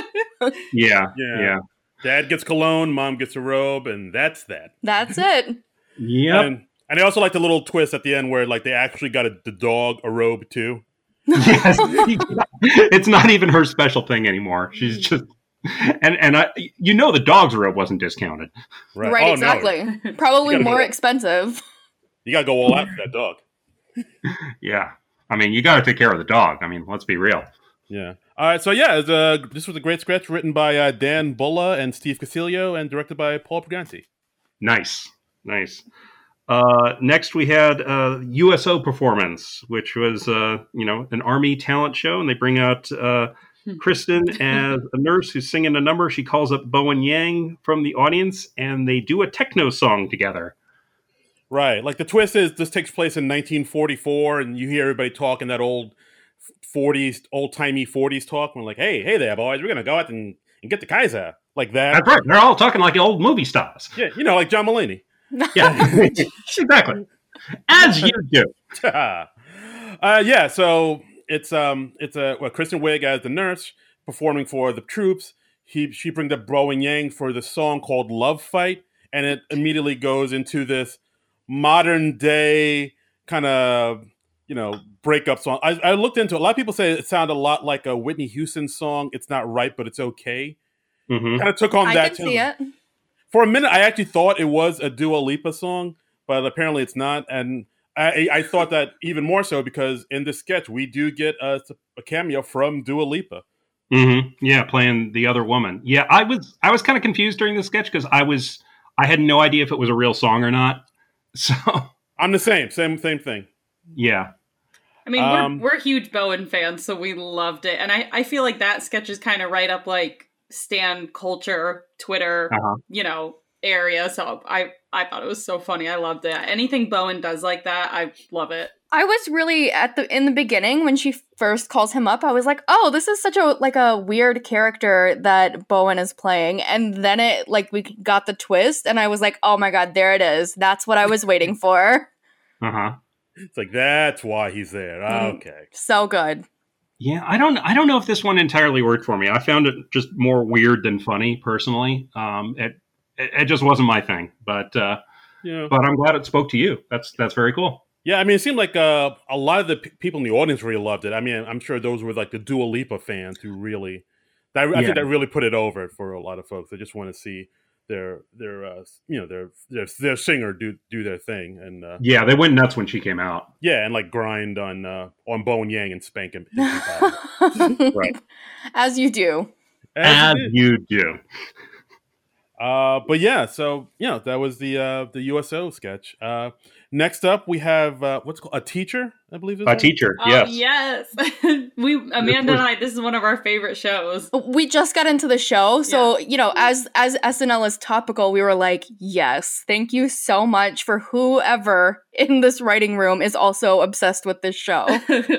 yeah. Dad gets cologne, mom gets a robe, and that's that. That's it. Yep. And I also like the little twist at the end where like they actually got the dog a robe too. Yes. It's not even her special thing anymore. She's just and the dog's robe wasn't discounted. Right, Oh, exactly. No. Probably more expensive. You gotta go all out for that dog. Yeah. I mean, you got to take care of the dog. I mean, let's be real. Yeah. All right. So yeah, this was a great sketch written by Dan Bulla and Steve Casilio and directed by Paul Puganti. Nice. Next, we had USO Performance, which was an Army talent show, and they bring out Kristen as a nurse who's singing a number. She calls up Bowen Yang from the audience, and they do a techno song together. Right. Like the twist is this takes place in 1944, and you hear everybody talking that old 40s, old-timey 40s talk. We're like, hey there, boys, we're gonna go out and get the Kaiser. Like that. That's right. They're all talking like old movie stars. Yeah, like John Mulaney. Yeah, exactly. As you do. Yeah, so it's Kristen Wiig as the nurse performing for the troops. She brings up Bowen Yang for the song called Love Fight, and it immediately goes into this modern day kind of, breakup song. I looked into it. A lot of people say it sounded a lot like a Whitney Houston song, It's Not Right, But It's Okay. Mm-hmm. Kind of took on that I can see it. For a minute, I actually thought it was a Dua Lipa song, but apparently it's not. And I thought that even more so because in this sketch, we do get a cameo from Dua Lipa. Mm-hmm. Yeah, playing the other woman. Yeah, I was kind of confused during the sketch because I had no idea if it was a real song or not. So I'm the same thing. Yeah. I mean, we're huge Bowen fans, so we loved it. And I feel like that sketch is kind of right up like Stan culture, Twitter, area. So I thought it was so funny. I loved it. Anything Bowen does like that, I love it. I was really in the beginning when she first calls him up, I was like, oh, this is such a weird character that Bowen is playing. And then we got the twist and I was like, oh my God, there it is. That's what I was waiting for. Uh-huh. It's like, that's why he's there. Okay. So good. Yeah, I don't know if this one entirely worked for me. I found it just more weird than funny, personally. It just wasn't my thing, but I'm glad it spoke to you. That's very cool. Yeah, I mean, it seemed like a lot of the people in the audience really loved it. I mean, I'm sure those were like the Dua Lipa fans who really, I think that really put it over for a lot of folks. They just want to see their singer do their thing, and they went nuts when she came out. Yeah, and like grind on Bowen Yang and spank him. Right, as you do. As you do. But yeah, so that was the USO sketch. Next up, we have what's called a teacher, I believe. A teacher, yes. Yes. Amanda and I. This is one of our favorite shows. We just got into the show, so as SNL is topical, we were like, yes, thank you so much for whoever in this writing room is also obsessed with this show.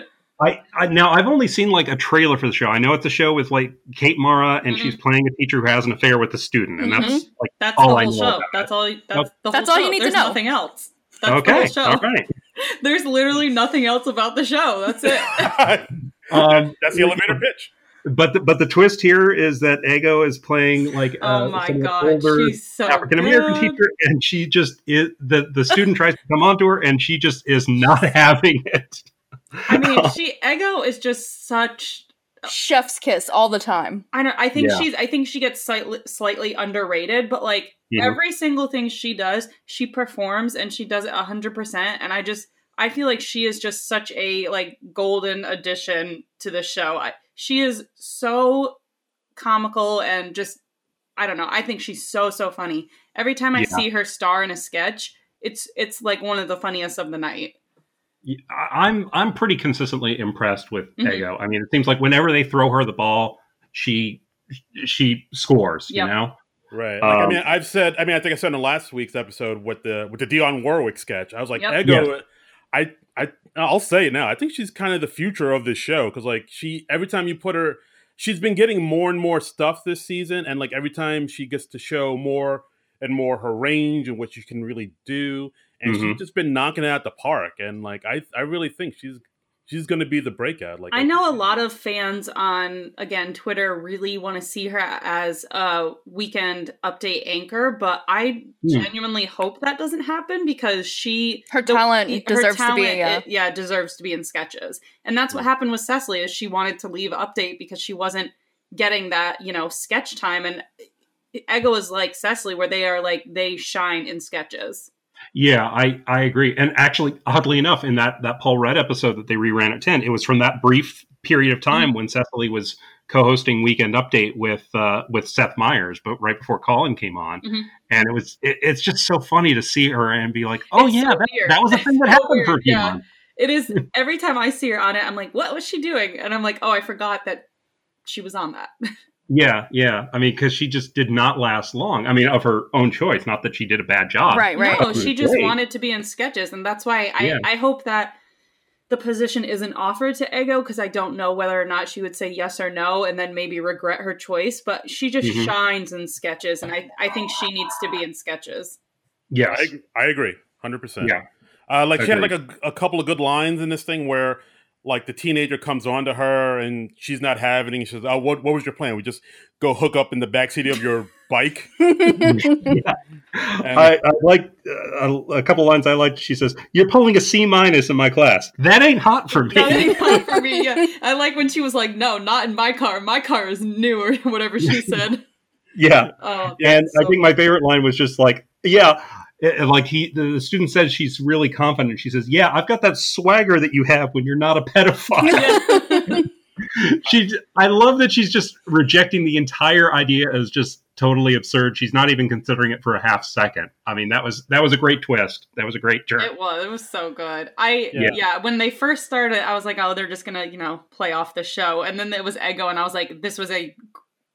Now I've only seen like a trailer for the show. I know it's a show with like Kate Mara, and she's playing a teacher who has an affair with a student, and that's all the I whole know. show. That's all. That's all you need to know. Nothing else. That's okay. the whole show. All right. There's literally nothing else about the show. That's it. That's the elevator pitch. But the twist here is that Ego is playing like oh my God, she's so African American teacher, and she just is the student tries to come onto her, and she just is not having it. I mean, Ego is just such chef's kiss all the time. I think she gets slightly underrated, but like every single thing she does, she performs and she does it 100%. And I feel like she is just such a like golden addition to the show. She is so comical and just, I don't know. I think she's so funny. Every time I see her star in a sketch, it's like one of the funniest of the night. I'm pretty consistently impressed with Ego. I mean, it seems like whenever they throw her the ball, she scores. Yep. You know, right? Like, I think I said in last week's episode with the Dionne Warwick sketch. I was like, Ego. I'll say it now. I think she's kind of the future of this show because like every time you put her, she's been getting more and more stuff this season, and like every time she gets to show more and more her range and what she can really do. And she's just been knocking it out the park. And like I really think she's going to be the breakout. Like I know a lot of fans on Twitter really want to see her as a Weekend Update anchor, but I genuinely hope that doesn't happen because her talent deserves to be in sketches. And that's what happened with Cecily is she wanted to leave Update because she wasn't getting that, sketch time. And Ego is like Cecily where they shine in sketches. Yeah, I agree. And actually, oddly enough, in that Paul Rudd episode that they reran at 10, it was from that brief period of time when Cecily was co-hosting Weekend Update with Seth Meyers, but right before Colin came on. And it's just so funny to see her and be like, oh yeah, that was a thing that happened for a few months. It is. Every time I see her on it, I'm like, what was she doing? And I'm like, oh, I forgot that she was on that. Yeah. I mean, because she just did not last long. I mean, of her own choice. Not that she did a bad job. Right. No, she just wanted to be in sketches. And that's why I hope that the position isn't offered to Ego, because I don't know whether or not she would say yes or no and then maybe regret her choice. But she just shines in sketches. And I think she needs to be in sketches. Yes. I agree. 100%. Yeah. She had like a couple of good lines in this thing where like the teenager comes on to her and she's not having it. And she says, oh, what was your plan? We just go hook up in the backseat of your bike? I like a couple lines I liked. She says, you're pulling a C- in my class. That ain't hot for me. That ain't hot for me, yeah. I like when she was like, no, not in my car. My car is new, or whatever she said. Yeah. And so I think my favorite line was just like, the student says she's really confident. She says, yeah, I've got that swagger that you have when you're not a pedophile. I love that she's just rejecting the entire idea as just totally absurd. She's not even considering it for a half second. I mean, that was a great twist. That was a great turn. It was so good. When they first started, I was like, oh, they're just gonna, play off the show. And then it was Ego, and I was like, this was a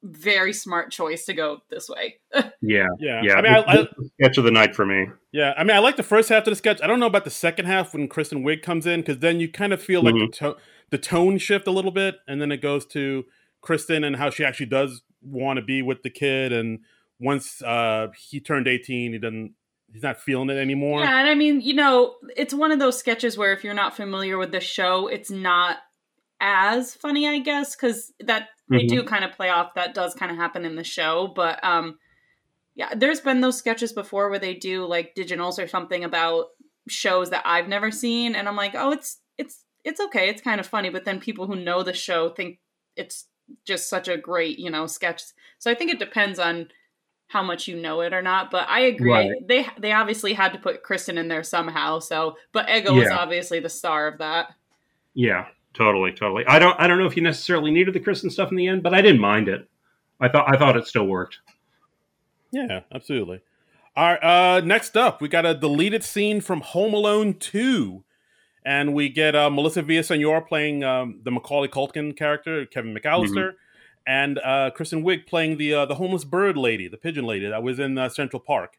very smart choice to go this way. Yeah. I mean, I sketch of the night for me. Yeah, I mean, I like the first half of the sketch. I don't know about the second half when Kristen Wiig comes in, because then you kind of feel like the tone shift a little bit, and then it goes to Kristen and how she actually does want to be with the kid, and once he turned 18, he's not feeling it anymore. Yeah, and I mean, it's one of those sketches where if you're not familiar with the show, it's not as funny, I guess, because that they do kind of play off. That does kind of happen in the show, but yeah, there's been those sketches before where they do like Digital's or something about shows that I've never seen, and I'm like, oh, it's okay, it's kind of funny, but then people who know the show think it's just such a great sketch. So I think it depends on how much you know it or not, but I agree. Right. They obviously had to put Kristen in there somehow. So, but Ego was obviously the star of that. Yeah. Totally. I don't know if you necessarily needed the Kristen stuff in the end, but I didn't mind it. I thought it still worked. Yeah, absolutely. All right, next up, we got a deleted scene from Home Alone 2, and we get Melissa Villaseñor playing the Macaulay Culkin character, Kevin McAllister, and Kristen Wiig playing the homeless bird lady, the pigeon lady that was in Central Park.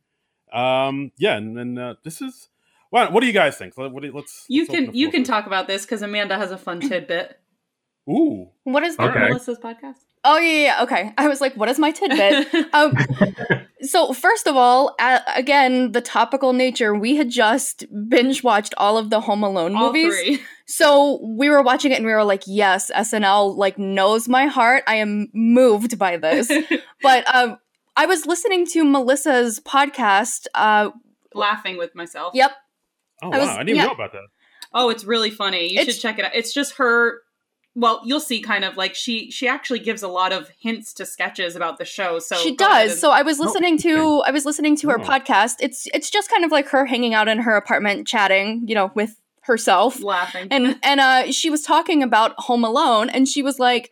This is. What do you guys think? You can talk about this because Amanda has a fun tidbit. Ooh, what is that? Melissa's podcast? Oh yeah, okay. I was like, what is my tidbit? So first of all, again, the topical nature. We had just binge watched all of the Home Alone movies. 3. So we were watching it and we were like, yes, SNL like knows my heart. I am moved by this. But I was listening to Melissa's podcast. Laughing with myself. Yep. Oh, wow. I didn't know about that. Oh, it's really funny. You should check it out. It's just her. Well, you'll see kind of like she actually gives a lot of hints to sketches about the show. So she does. So I was listening to her podcast. It's just kind of like her hanging out in her apartment chatting, with herself. Laughing. And she was talking about Home Alone and she was like,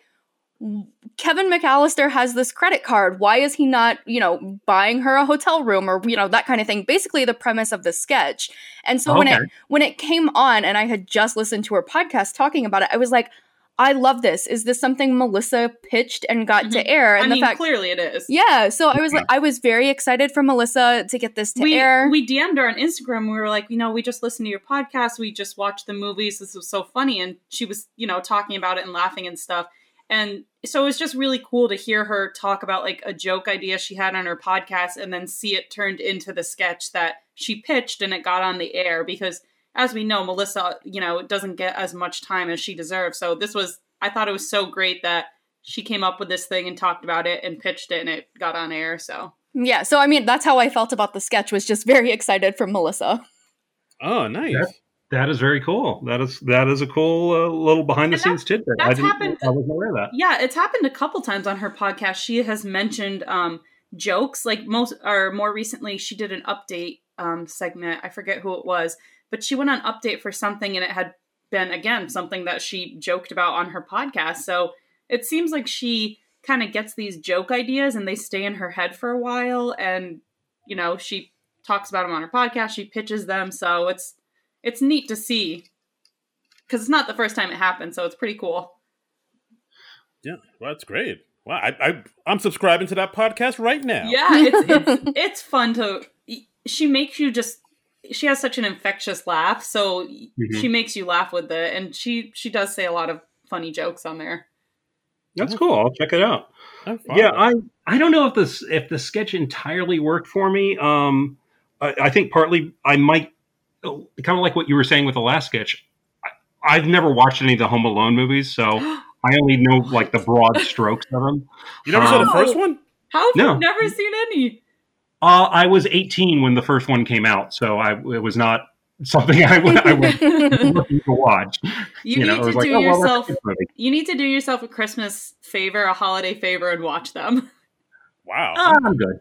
Kevin McAllister has this credit card. Why is he not, buying her a hotel room or, that kind of thing? Basically the premise of the sketch. And so when it came on and I had just listened to her podcast talking about it, I was like, I love this. Is this something Melissa pitched and got to air? And clearly it is. Yeah. So I was like, I was very excited for Melissa to get this to air. We DM'd her on Instagram. We were like, we just listened to your podcast. We just watched the movies. This was so funny. And she was, talking about it and laughing and stuff. And so it was just really cool to hear her talk about like a joke idea she had on her podcast and then see it turned into the sketch that she pitched and it got on the air because as we know, Melissa, doesn't get as much time as she deserves. So I thought it was so great that she came up with this thing and talked about it and pitched it and it got on air. So yeah. So, I mean, that's how I felt about the sketch, was just very excited for Melissa. Oh, nice. That is very cool. That is a cool little behind the scenes tidbit. I wasn't aware of that. Yeah, it's happened a couple times on her podcast. She has mentioned jokes. Like more recently, she did an update segment. I forget who it was, but she went on update for something, and it had been again something that she joked about on her podcast. So it seems like she kind of gets these joke ideas, and they stay in her head for a while. And she talks about them on her podcast. She pitches them, so it's neat to see because it's not the first time it happened, so it's pretty cool. Yeah, well, that's great. Wow, I'm subscribing to that podcast right now. Yeah, it's fun to. She makes you she has such an infectious laugh, so she makes you laugh with it, and she does say a lot of funny jokes on there. That's cool. I'll check it out. Yeah, I don't know if the sketch entirely worked for me. I think partly I might. Kind of like what you were saying with the last sketch. I've never watched any of the Home Alone movies, so I only know like the broad strokes of them. You never saw the first one? How have you never seen any? I was 18 when the first one came out, so it was not something I was looking to watch. You need to do yourself a Christmas favor, a holiday favor, and watch them. Wow. I'm good.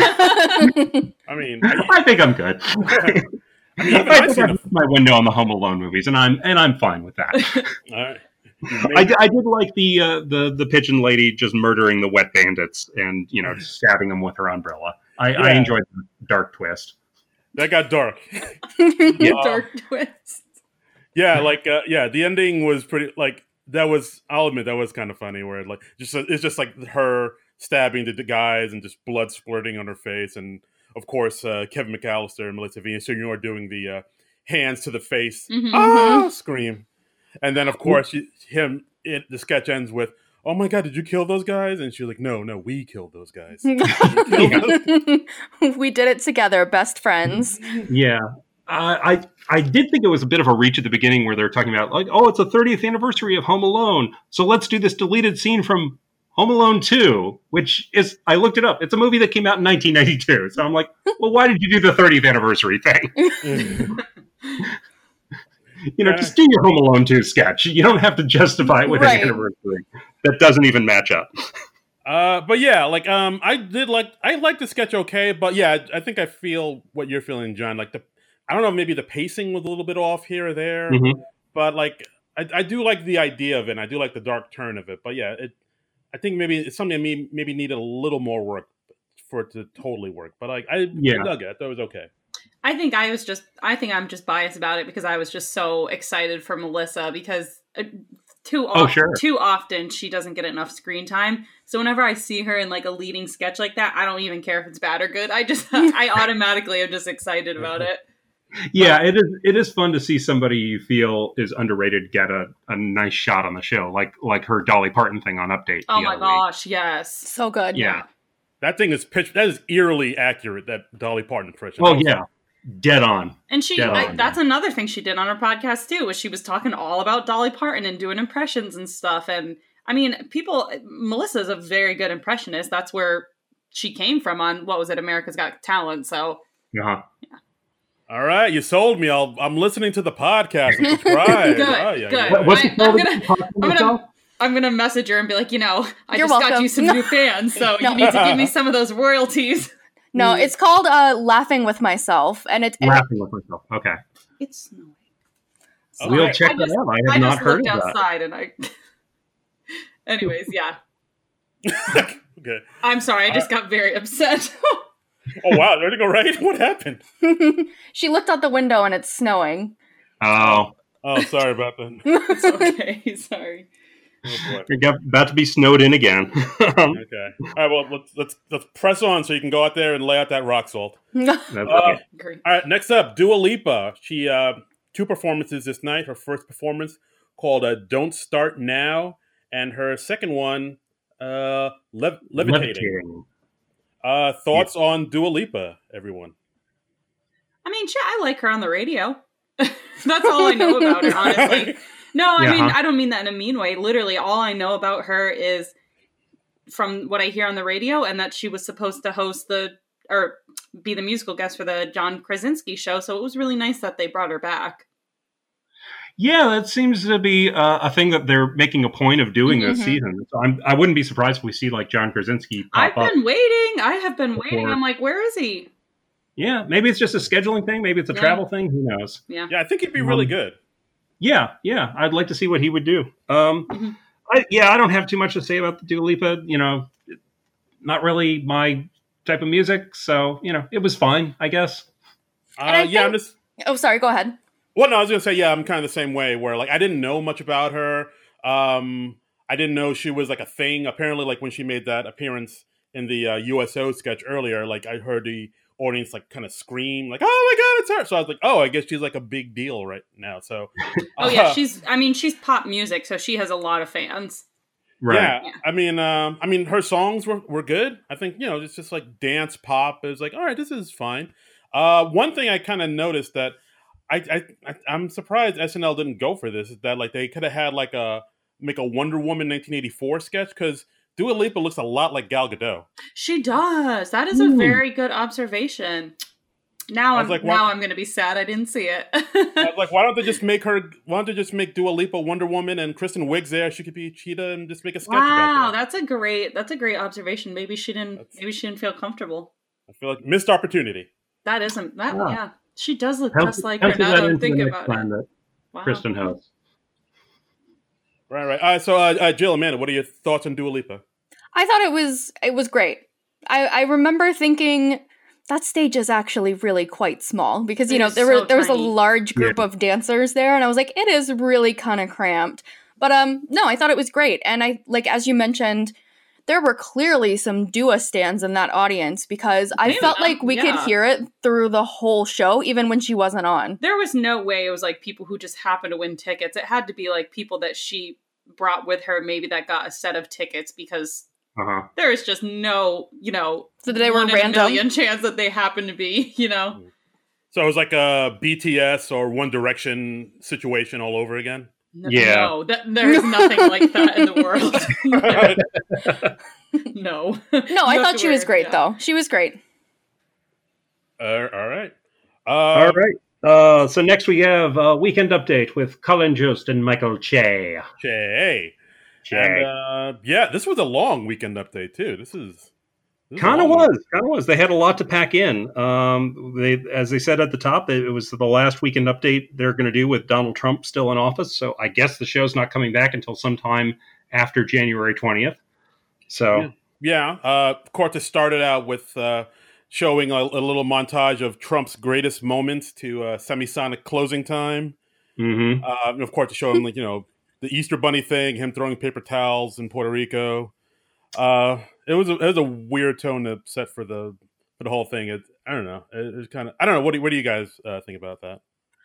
I mean, I think I'm good. I mean, I think my window on the Home Alone movies, and I'm fine with that. All right. I did like the pigeon lady just murdering the wet bandits and just stabbing them with her umbrella. I enjoyed the dark twist. That got dark. Dark twist. Yeah, the ending was pretty I'll admit that was kind of funny. Where like it's just like her stabbing the guys and just blood splurting on her face, and of course Kevin McAllister and Melissa Villaseñor doing the hands to the face scream, and then of course the sketch ends with, "Oh my God, did you kill those guys?" And she's like, "No, we killed those guys. We did it together, best friends." Yeah. I did think it was a bit of a reach at the beginning where they're talking about like, oh, it's the 30th anniversary of Home Alone, so let's do this deleted scene from Home Alone 2, which is, I looked it up. It's a movie that came out in 1992. So I'm like, well, why did you do the 30th anniversary thing? Just do your Home Alone 2 sketch. You don't have to justify it with an anniversary that doesn't even match up. But yeah, like I liked the sketch okay, but yeah, I think I feel what you're feeling, John. Like I don't know, maybe the pacing was a little bit off here or there, but like I do like the idea of it. And I do like the dark turn of it, but yeah, I think maybe it's something that maybe needed a little more work for it to totally work. But like I dug it. I thought it was okay. I think I'm just biased about it because I was just so excited for Melissa because too often she doesn't get enough screen time. So whenever I see her in like a leading sketch like that, I don't even care if it's bad or good. I automatically am just excited about it. Yeah, it is fun to see somebody you feel is underrated get a nice shot on the show, like her Dolly Parton thing on Update. Oh my gosh, yes. So good. Yeah. That thing is that is eerily accurate, that Dolly Parton impression. Oh yeah. Dead on. And that's another thing she did on her podcast too, was she was talking all about Dolly Parton and doing impressions and stuff. And I mean, Melissa's a very good impressionist. That's where she came from on, what was it, America's Got Talent. So yeah. All right, you sold me. I'm listening to the podcast and subscribe. Good. What's it called? I'm gonna message her and be like, I just got you some new fans, so you need to give me some of those royalties. No, it's called Laughing with Myself, and it's Laughing with Myself. Okay. It's snowing. We'll check that out. I have not heard of that. I just looked outside and Anyways, yeah. Okay. I'm sorry, I just got very upset. Oh wow, everything all right? What happened? She looked out the window and it's snowing. Oh, sorry about that. It's okay, sorry. Oh, you're about to be snowed in again. Okay. All right. Well, let's press on so you can go out there and lay out that rock salt. All right. Next up, Dua Lipa. She 2 performances this night. Her first performance called "Don't Start Now," and her second one, "Levitating." Thoughts on Dua Lipa, everyone? I mean, I like her on the radio. That's all I know about her, honestly. No, I mean, I don't mean that in a mean way. Literally, all I know about her is from what I hear on the radio, and that she was supposed to host be the musical guest for the John Krasinski show. So it was really nice that they brought her back. Yeah, that seems to be a thing that they're making a point of doing this season. So I wouldn't be surprised if we see like John Krasinski pop up. I have been waiting. I'm like, where is he? Yeah, maybe it's just a scheduling thing. Maybe it's a travel thing. Who knows? Yeah, I think he'd be really good. Yeah. I'd like to see what he would do. I don't have too much to say about the Dua Lipa. Not really my type of music. So, it was fine, I guess. Oh, sorry. Go ahead. Well, no, I was going to say, yeah, I'm kind of the same way where like I didn't know much about her. I didn't know she was like a thing. Apparently, like when she made that appearance in the USO sketch earlier, like I heard the audience like kind of scream like, "Oh my God, it's her!" So I was like, "Oh, I guess she's like a big deal right now." So, yeah, she's pop music, so she has a lot of fans. Right. Yeah. I mean, her songs were good. I think it's just like dance pop. It was like, all right, this is fine. One thing I kind of noticed that I'm surprised SNL didn't go for this is that like they could have had like make a Wonder Woman 1984 sketch because Dua Lipa looks a lot like Gal Gadot. She does. That is a very good observation. Now I'm going to be sad I didn't see it. I was like, why don't they just make Dua Lipa Wonder Woman and Kristen Wiig's there? She could be Cheetah and just make a sketch about that. Wow, that's a great observation. Maybe she didn't feel comfortable. I feel like missed opportunity. That isn't that. Wow. Yeah, she does look just like her. Now that I'm thinking about it. Wow. Kristen hosts. Right. So, Jill, Amanda, what are your thoughts on Dua Lipa? I thought it was great. I remember thinking that stage is actually really quite small because there was a large group of dancers there, and I was like, it is really kind of cramped. But no, I thought it was great. And I like, as you mentioned, there were clearly some Dua stans in that audience because I felt like we could hear it through the whole show, even when she wasn't on. There was no way it was like people who just happened to win tickets. It had to be like people that she brought with her, maybe that got a set of tickets, because there is just no, so they were random. 1 in a million chance that they happen to be, So it was like a BTS or One Direction situation all over again? No, there's nothing like that in the world. No. No, I thought she was great, though. She was great. All right. All right. So next we have a Weekend Update with Colin Jost and Michael Che. And, this was a long Weekend Update, too. This Kind of was. They had a lot to pack in. As they said at the top, it was the last Weekend Update they're going to do with Donald Trump still in office. So I guess the show's not coming back until sometime after January 20th. So of course, it started out with showing a little montage of Trump's greatest moments to Semisonic Closing Time. Mm-hmm. And of course, to show him the Easter Bunny thing, him throwing paper towels in Puerto Rico. It was a weird tone to set for the whole thing. I don't know. It's kind of, I don't know. What do you guys think about that?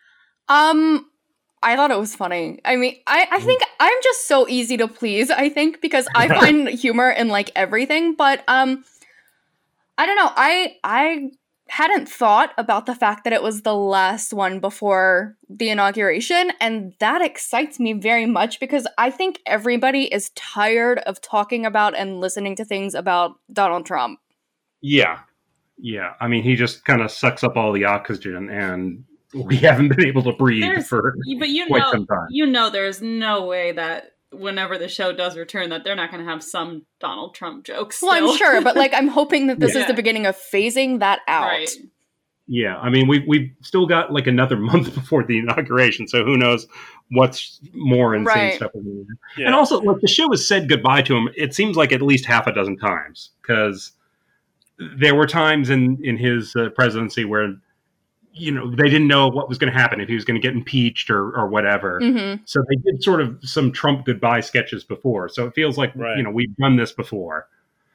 I thought it was funny. I mean, I think I'm just so easy to please, I think, because I find humor in like everything, but I don't know. I hadn't thought about the fact that it was the last one before the inauguration, and that excites me very much because I think everybody is tired of talking about and listening to things about Donald Trump. Yeah. I mean, he just kind of sucks up all the oxygen, and we haven't been able to breathe for quite some time. There's no way that whenever the show does return that they're not going to have some Donald Trump jokes still. Well, I'm sure, but like I'm hoping that this is the beginning of phasing that out. Right. Yeah, I mean, we've still got like another month before the inauguration, so who knows what's more insane stuff. Yeah. And also, like, the show has said goodbye to him, it seems like at least half a dozen times, because there were times in his presidency where they didn't know what was going to happen, if he was going to get impeached or whatever. Mm-hmm. So they did sort of some Trump goodbye sketches before. So it feels like, we've done this before.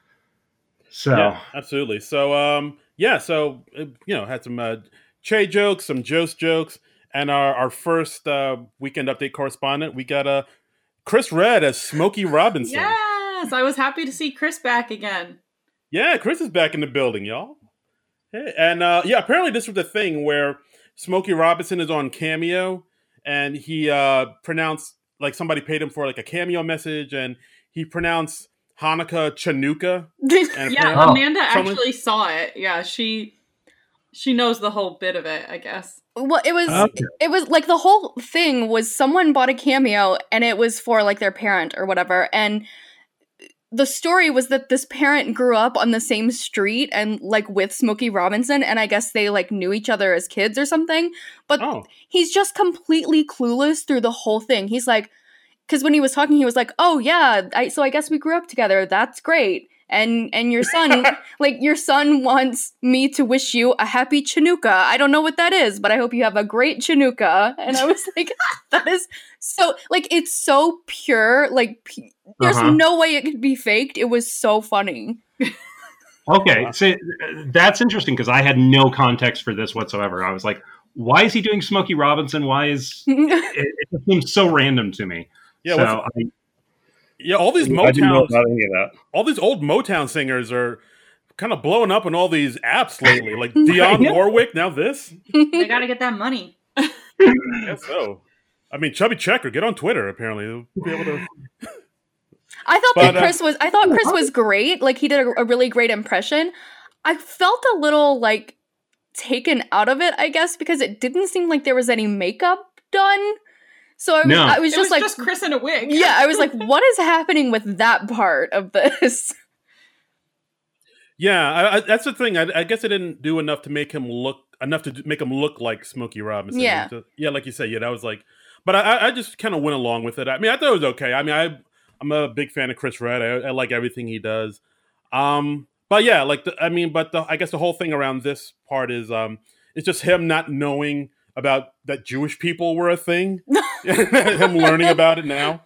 So yeah, absolutely. So, had some Che jokes, some Jost jokes, and our first Weekend Update correspondent, we got Chris Redd as Smokey Robinson. Yes, I was happy to see Chris back again. Yeah, Chris is back in the building, y'all. Hey, and apparently this was the thing where Smokey Robinson is on Cameo, and he pronounced, like, somebody paid him for like a cameo message, and he pronounced Hanukkah Chanukah. Yeah, Amanda actually saw it. Yeah, she knows the whole bit of it, I guess. Well, it was like the whole thing was someone bought a cameo, and it was for like their parent or whatever, and the story was that this parent grew up on the same street and like with Smokey Robinson, and I guess they like knew each other as kids or something. But he's just completely clueless through the whole thing. He's like, because when he was talking, he was like, "Oh yeah, so I guess we grew up together. That's great." And your son, your son wants me to wish you a happy Chanukah. I don't know what that is, but I hope you have a great Chanukah. And I was like, that is so, like, it's so pure. Like, there's no way it could be faked. It was so funny. Okay, so that's interesting because I had no context for this whatsoever. I was like, why is he doing Smokey Robinson? Why is it just seems so random to me? Yeah, all these I didn't know about any of that. All these old Motown singers are kind of blowing up on all these apps lately, like Dionne Warwick. Now this, they got to get that money. I guess so. I mean, Chubby Checker, get on Twitter. Apparently, they'll be able to. I thought Chris was great. Like, he did a really great impression. I felt a little like taken out of it, I guess, because it didn't seem like there was any makeup done. So I was just Chris in a wig. Yeah, I was like, what is happening with that part of this? Yeah, that's the thing. I guess I didn't do enough to make him look like Smokey Robinson. Yeah, like you said. Yeah, that was like, but I just kind of went along with it. I mean, I thought it was okay. I mean, I'm a big fan of Chris Redd. I like everything he does. But yeah, I guess the whole thing around this part is it's just him not knowing about that Jewish people were a thing. Him learning about it now.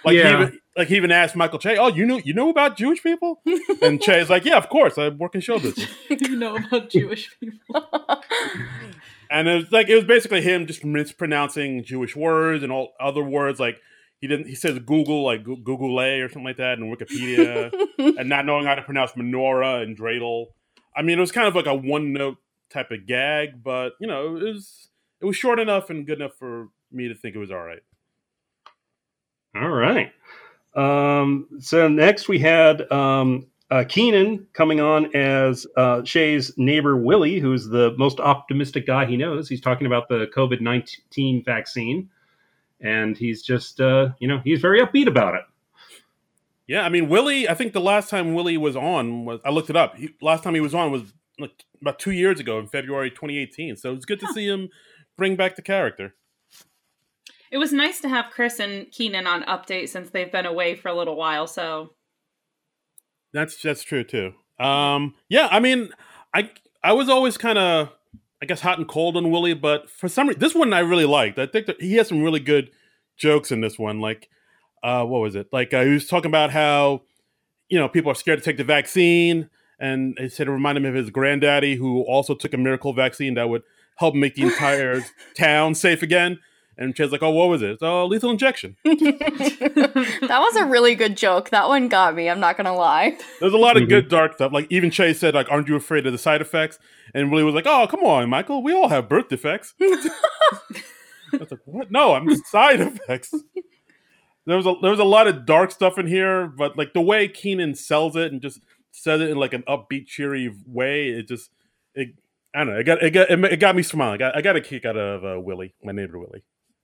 He even asked Michael Che, "Oh, you know about Jewish people?" And Che's like, "Yeah, of course. I work in show business." You know about Jewish people. And it was basically him just mispronouncing Jewish words and all other words. Like he says Google, like Google or something like that, in Wikipedia, and not knowing how to pronounce menorah and dreidel. I mean, it was kind of like a one note type of gag, but it was short enough and good enough for me to think it was all right. All right. So next we had Keenan coming on as Shay's neighbor Willie, who's the most optimistic guy he knows. He's talking about the COVID-19 vaccine, and he's just, he's very upbeat about it. Yeah, I mean, Willie, I think the last time Willie was on, I looked it up. Last time he was on was like about 2 years ago in February 2018. So it's good to see him bring back the character. It was nice to have Chris and Keenan on Update since they've been away for a little while, so... That's true, too. Yeah, I mean, I was always kind of, I guess, hot and cold on Willie, but for some reason, this one I really liked. I think that he has some really good jokes in this one. Like, what was it? Like, he was talking about how, people are scared to take the vaccine, and he said it reminded him of his granddaddy, who also took a miracle vaccine that would help make the entire town safe again. And Chad's like, "Oh, what was it? It's a lethal injection." That was a really good joke. That one got me. I'm not gonna lie. There's a lot of good dark stuff. Like even Che said, like, "Aren't you afraid of the side effects?" And Willie was like, "Oh, come on, Michael. We all have birth defects." I was like, "What? No, I'm side effects." There was a lot of dark stuff in here, but like the way Keenan sells it and just says it in like an upbeat, cheery way, I don't know. It got me smiling. I got a kick out of Willie, my neighbor Willie.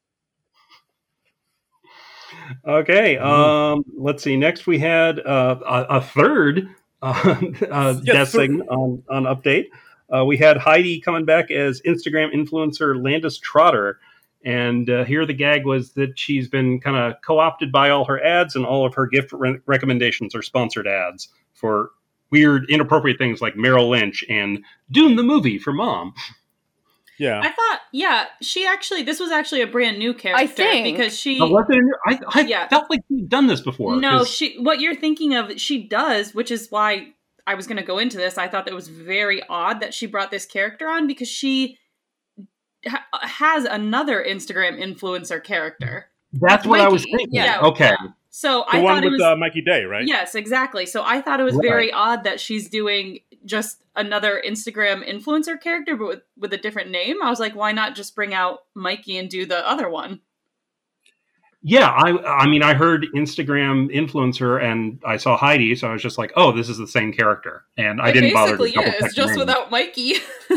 Okay, let's see. Next, we had a third guest segment on Update. We had Heidi coming back as Instagram influencer Landis Trotter, and here the gag was that she's been kind of co-opted by all her ads, and all of her gift recommendations are sponsored ads for weird, inappropriate things like Merrill Lynch and Dune the movie for Mom. Yeah, I thought, this was actually a brand new character. I think because she. I felt like she'd done this before. No, what you're thinking of, she does, which is why I was going to go into this. I thought that was very odd that she brought this character on because she has another Instagram influencer character. That's what Mikey. I was thinking. Yeah. Okay. Yeah. So the I one thought it with was Mikey Day, right? Yes, exactly. So I thought it was very odd that she's doing just another Instagram influencer character, but with a different name. I was like, why not just bring out Mikey and do the other one? Yeah, I mean, I heard Instagram influencer and I saw Heidi, so I was just like, oh, this is the same character, and I didn't bother to double check. It's just without Mikey.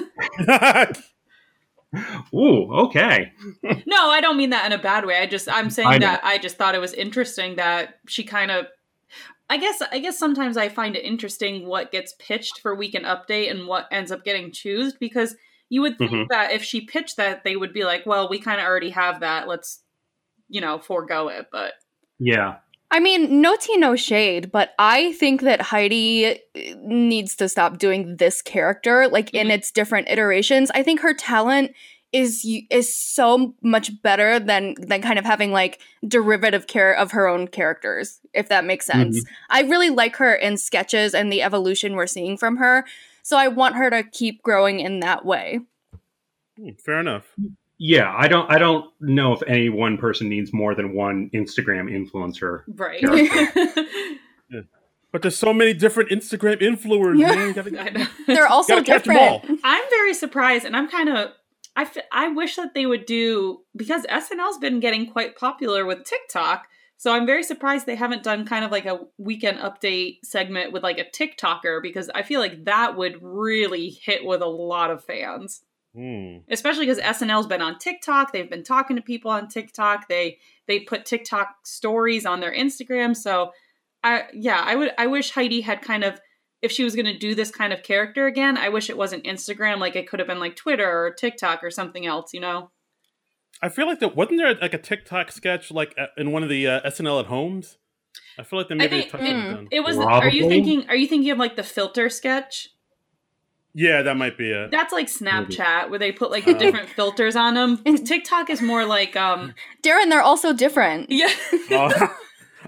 Ooh, okay. No, I don't mean that in a bad way. I'm saying that I just thought it was interesting that she kind of. I guess sometimes I find it interesting what gets pitched for Weekend Update and what ends up getting chosen, because you would think that if she pitched that, they would be like, well, we kind of already have that. Let's, forego it. But yeah. I mean, no tea, no shade, but I think that Heidi needs to stop doing this character, like in its different iterations. I think her talent is so much better than kind of having like derivative care of her own characters, if that makes sense. I really like her in sketches and the evolution we're seeing from her, so I want her to keep growing in that way. Fair enough. Yeah, I don't know if any one person needs more than one Instagram influencer. Right. Yeah. But there's so many different Instagram influencers. Man. They're also different. I'm very surprised, and I'm kind of... I wish that they would do... Because SNL's been getting quite popular with TikTok, so I'm very surprised they haven't done kind of like a Weekend Update segment with like a TikToker, because I feel like that would really hit with a lot of fans. Especially because SNL's been on TikTok. They've been talking to people on TikTok. They put TikTok stories on their Instagram. So I wish Heidi had kind of, if she was going to do this kind of character again, I wish it wasn't Instagram. Like it could have been like Twitter or TikTok or something else, I feel like wasn't there like a TikTok sketch like in one of the SNL at homes? I feel like they maybe it was. Are you thinking of like the filter sketch? Yeah, that might be it. That's like Snapchat, where they put like the different filters on them. TikTok is more like Darren, they're also different. Yeah.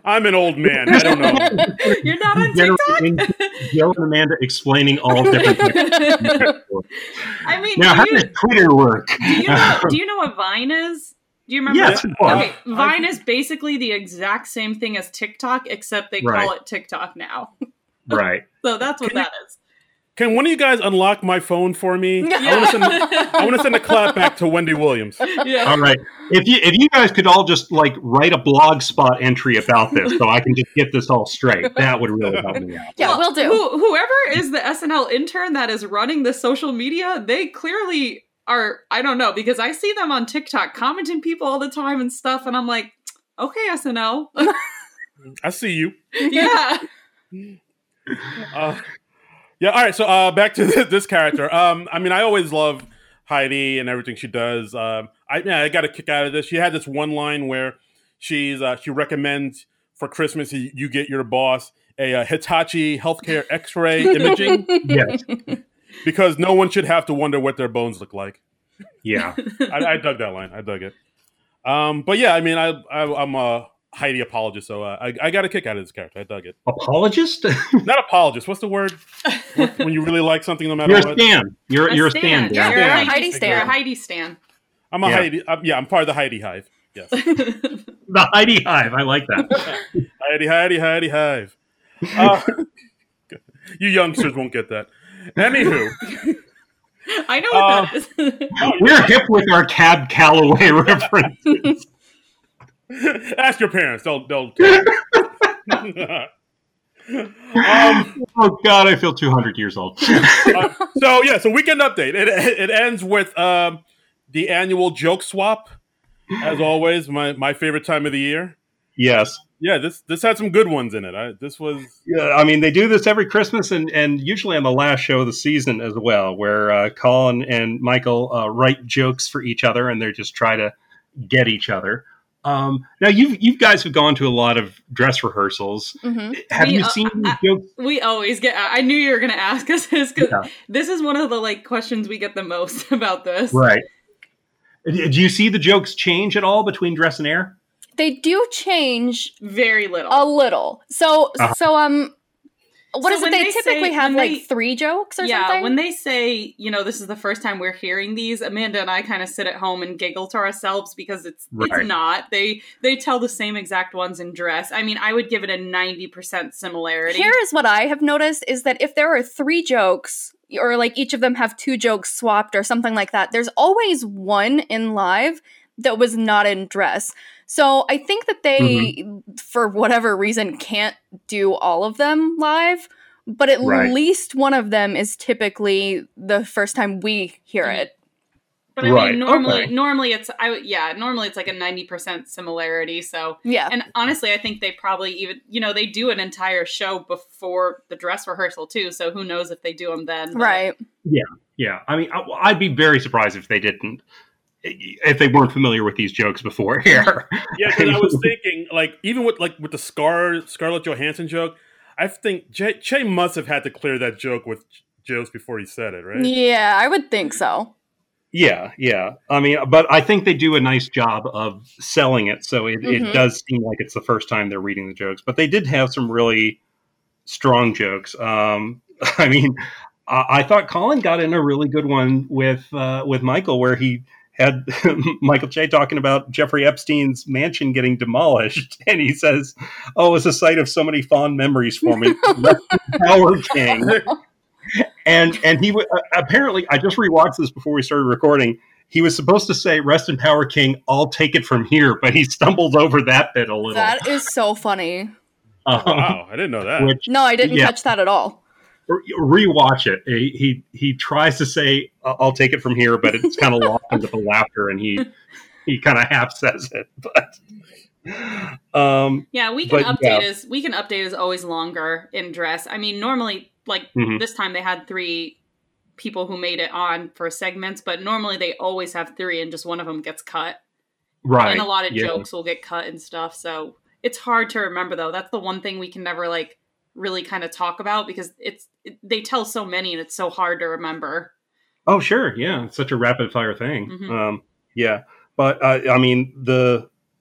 I'm an old man. I don't know. You're not on TikTok? Jill and Amanda explaining all different things. I mean, Now, how does Twitter work? Do you know what Vine is? Do you remember? Yes. Okay, Vine is basically the exact same thing as TikTok, except they call it TikTok now. Right. So that's what that is. Can one of you guys unlock my phone for me? Yeah. I want to send a clap back to Wendy Williams. Yeah. All right. If you guys could all just like write a blog spot entry about this, so I can just get this all straight, that would really help me out. Yeah, we'll do. Whoever is the SNL intern that is running the social media, they clearly are. I don't know, because I see them on TikTok commenting people all the time and stuff, and I'm like, okay, SNL. I see you. Yeah. Yeah, all right, so back to this character. I mean, I always love Heidi and everything she does. I got a kick out of this. She had this one line where she recommends for Christmas you get your boss a Hitachi healthcare X-ray imaging. Yes. Because no one should have to wonder what their bones look like. Yeah. I dug that line. I dug it. But yeah, I mean, I'm a Heidi apologist, so I got a kick out of this character. I dug it. Apologist? Not apologist. What's the word when you really like something no matter You're a what? stan. You're a stan. Yeah, You're you're a a Heidi stan. You're a Heidi stan. I'm a Yeah. Heidi. I'm part of the Heidi Hive. Yes. The Heidi Hive. I like that. Heidi Hive. You youngsters won't get that. Anywho. I know what that is. We're hip with our Cab Calloway references. Ask your parents. They'll Oh God, I feel 200 years old. So weekend update. It ends with the annual joke swap, as always. My favorite time of the year. Yes. Yeah, this had some good ones in it. This was. Yeah, I mean, they do this every Christmas and usually on the last show of the season as well, where Colin and Michael write jokes for each other, and they just try to get each other. Now, you guys have gone to a lot of dress rehearsals. Mm-hmm. Have you seen these jokes? We always get. I knew you were going to ask us this, because this is one of the questions we get the most about this. Right. Do you see the jokes change at all between Dress and Air? They do change Very little. a little. So what is So it? when They they typically say- have when like they- 3 jokes or Yeah, something. when they say, this is the first time we're hearing these, Amanda and I kind of sit at home and giggle to ourselves because it's not. They tell the same exact ones in Dress. I mean, I would give it a 90% similarity. Here is what I have noticed is that if there are 3 jokes, or like each of them have 2 jokes swapped or something like that, there's always one in live that was not in Dress. So I think that they, for whatever reason, can't do all of them live, but at least one of them is typically the first time we hear it. But I mean, normally it's like a 90% similarity. So Yeah. And honestly, I think they probably even they do an entire show before the dress rehearsal too. So who knows if they do them then? But Right. Yeah. I mean, I'd be very surprised if they didn't, if they weren't familiar with these jokes before here. Yeah, because I was thinking, even with the Scarlett Johansson joke, I think Che must have had to clear that joke with jokes before he said it, right? Yeah, I would think so. Yeah. I mean, but I think they do a nice job of selling it, so it does seem like it's the first time they're reading the jokes. But they did have some really strong jokes. I mean, I thought Colin got in a really good one with Michael, where he had Michael Che talking about Jeffrey Epstein's mansion getting demolished, and he says, "Oh, it's a site of so many fond memories for me." Power King. And he apparently, I just rewatched this before we started recording. He was supposed to say, "Rest in power, King. I'll take it from here," but he stumbled over that bit a little. That is so funny. Wow, I didn't know that. No, I didn't catch that at all. Rewatch it. He tries to say, "I'll take it from here," but it's kind of lost into the laughter, and he kind of half says it. But Weekend Update is always longer in Dress. I mean, normally, this time they had 3 people who made it on for segments, but normally they always have 3 and just one of them gets cut. Right. And a lot of jokes will get cut and stuff. So it's hard to remember, though. That's the one thing we can never really kind of talk about, because they tell so many and it's so hard to remember. Oh, sure. Yeah. It's such a rapid fire thing. Yeah. But I mean, the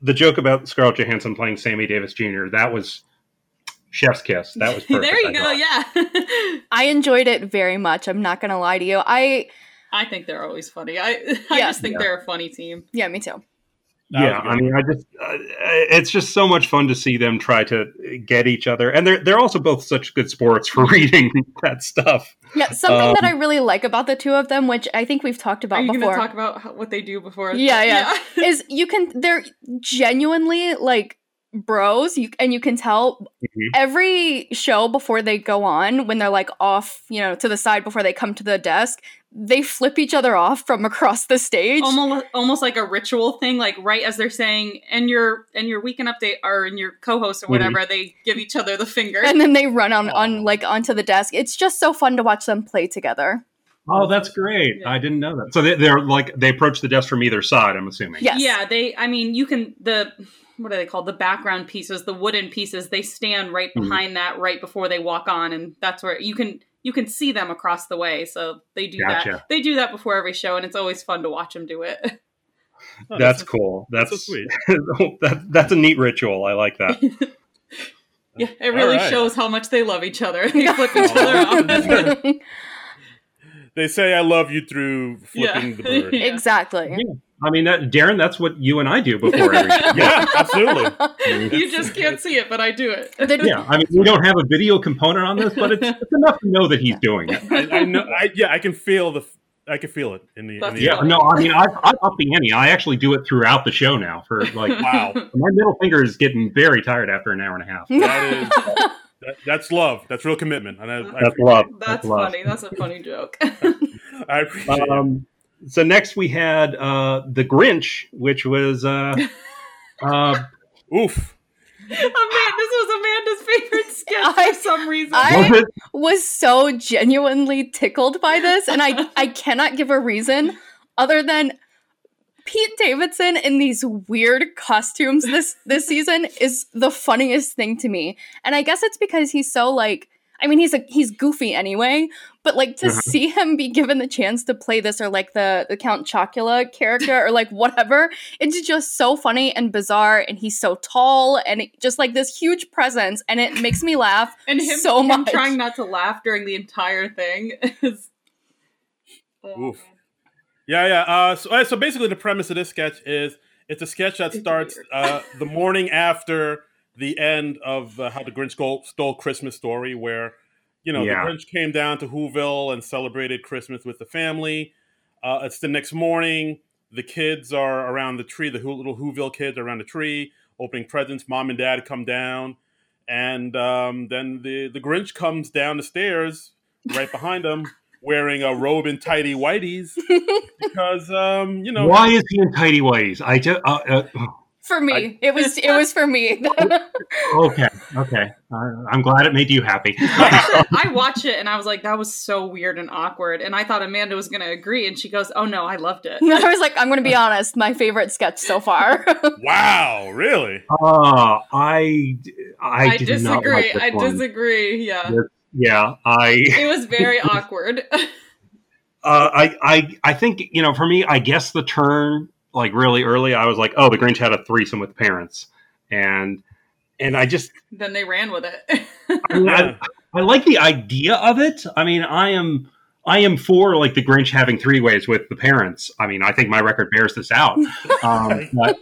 the joke about Scarlett Johansson playing Sammy Davis Jr., that was chef's kiss. That was perfect. There you go. Yeah. I enjoyed it very much. I'm not going to lie to you. I think they're always funny. I just think they're a funny team. Yeah, me too. Yeah, I mean, it's just so much fun to see them try to get each other, and they're also both such good sports for reading that stuff. Yeah, something that I really like about the two of them, which I think we've talked about before. Are you going to talk about what they do before? Yeah. Is they're genuinely like bros, and you can tell every show before they go on, when they're like off, to the side before they come to the desk, they flip each other off from across the stage, almost like a ritual thing. Like right as they're saying, and your weekend update, or in your co-host or whatever, they give each other the finger, and then they run onto the desk. It's just so fun to watch them play together. Oh, that's great! Yeah. I didn't know that. So they're like, they approach the desk from either side, I'm assuming. Yes. Yeah, you can what are they called? The background pieces, the wooden pieces, they stand right behind that right before they walk on, and that's where you can see them across the way. So they do that. They do that before every show, and it's always fun to watch them do it. Oh, that's cool. That's so sweet. That's a neat ritual. I like that. Yeah, it really shows how much they love each other. They flip each other off. They say I love you through flipping the bird. Yeah. Exactly. Yeah. I mean, Darren, that's what you and I do before every show. Yeah, absolutely. You just can't see it, but I do it. Yeah, I mean, we don't have a video component on this, but it's enough to know that he's doing it. I know. I can feel it in the. Yeah, no, I mean, I'm up the ante. I actually do it throughout the show now. For like, wow, my middle finger is getting very tired after an hour and a half. That's love. That's real commitment. And that's love. That's funny. That's a funny joke. I appreciate it. So next we had The Grinch, which was oof. This was Amanda's favorite sketch for some reason. I was so genuinely tickled by this, and I cannot give a reason other than Pete Davidson in these weird costumes this season is the funniest thing to me. And I guess it's because he's so like, I mean, he's goofy anyway, but like to see him be given the chance to play this, or like the Count Chocula character, or like whatever, it's just so funny and bizarre, and he's so tall and just like this huge presence, and it makes me laugh and him trying not to laugh during the entire thing is oof. Yeah. So basically, the premise of this sketch is it's a sketch that starts the morning after the end of How the Grinch Stole Christmas Story, where the Grinch came down to Whoville and celebrated Christmas with the family. It's the next morning. The kids are around the tree. The little Whoville kids are around the tree opening presents. Mom and Dad come down, and then the Grinch comes down the stairs right behind them, wearing a robe and tighty whities, because Why is he in tighty whities? I just for me, it was for me. Okay. I'm glad it made you happy. I watched it and I was like, that was so weird and awkward, and I thought Amanda was going to agree, and she goes, "Oh no, I loved it." I was like, I'm going to be honest, my favorite sketch so far. Wow, really? I did not like this one. I disagree. Yeah. Yeah, it was very awkward. I think, for me, I guess the turn, like really early, I was like, oh, the Grinch had a threesome with parents, and I just then they ran with it. I like the idea of it. I mean, I am for like the Grinch having three ways with the parents. I mean, I think my record bears this out. But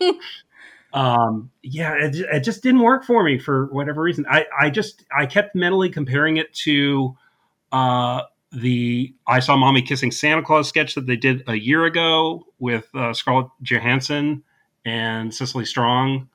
it just didn't work for me for whatever reason. I kept mentally comparing it to the I Saw Mommy Kissing Santa Claus sketch that they did a year ago with Scarlett Johansson and Cecily Strong,